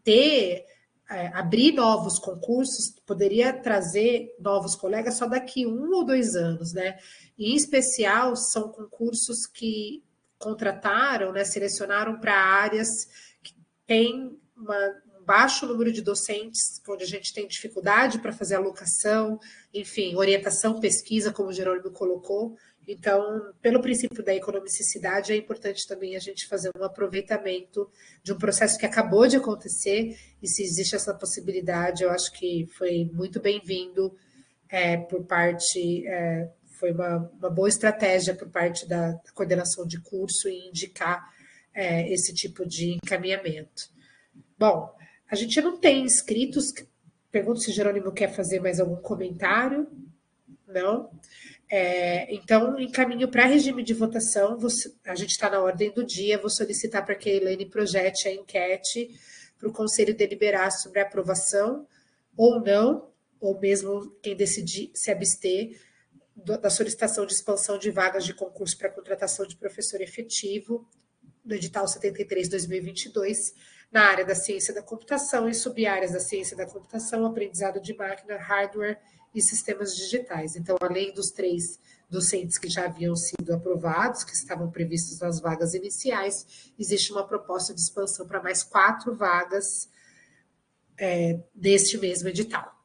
abrir novos concursos poderia trazer novos colegas só daqui 1 ou 2 anos, né? E, em especial, são concursos que contrataram, né, selecionaram para áreas que têm um baixo número de docentes, onde a gente tem dificuldade para fazer alocação, enfim, orientação, pesquisa, como o Jerônimo colocou. Então, pelo princípio da economicidade, é importante também a gente fazer um aproveitamento de um processo que acabou de acontecer, e se existe essa possibilidade, eu acho que foi muito bem-vindo por parte... foi uma boa estratégia por parte da coordenação de curso em indicar esse tipo de encaminhamento. Bom, a gente não tem inscritos. Pergunto se Jerônimo quer fazer mais algum comentário. Não? Então, encaminho para regime de votação. A gente está na ordem do dia. Vou solicitar para que a Elaine projete a enquete para o Conselho deliberar sobre a aprovação ou não, ou mesmo quem decidir se abster da solicitação de expansão de vagas de concurso para contratação de professor efetivo, do edital 73/2022, na área da ciência da computação e sub-áreas da ciência da computação, aprendizado de máquina, hardware e sistemas digitais. Então, além dos 3 docentes que já haviam sido aprovados, que estavam previstos nas vagas iniciais, existe uma proposta de expansão para mais 4 vagas deste mesmo edital.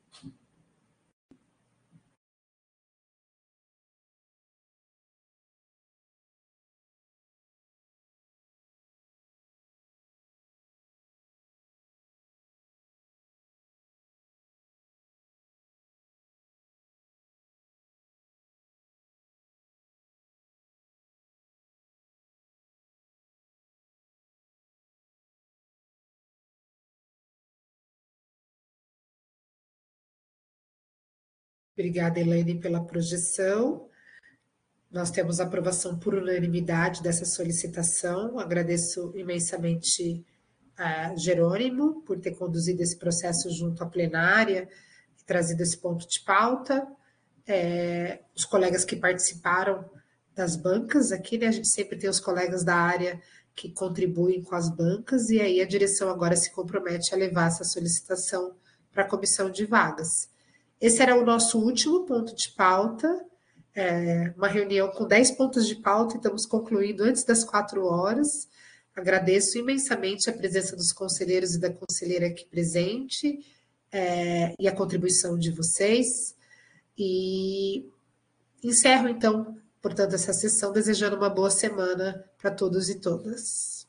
Obrigada, Elaine, pela projeção. Nós temos aprovação por unanimidade dessa solicitação. Agradeço imensamente a Jerônimo por ter conduzido esse processo junto à plenária e trazido esse ponto de pauta. Os colegas que participaram das bancas aqui, né? A gente sempre tem os colegas da área que contribuem com as bancas, e aí a direção agora se compromete a levar essa solicitação para a comissão de vagas. Esse era o nosso último ponto de pauta, uma reunião com 10 pontos de pauta, e estamos concluindo antes das 4 horas. Agradeço imensamente a presença dos conselheiros e da conselheira aqui presente, e a contribuição de vocês. E encerro, então, portanto, essa sessão, desejando uma boa semana para todos e todas.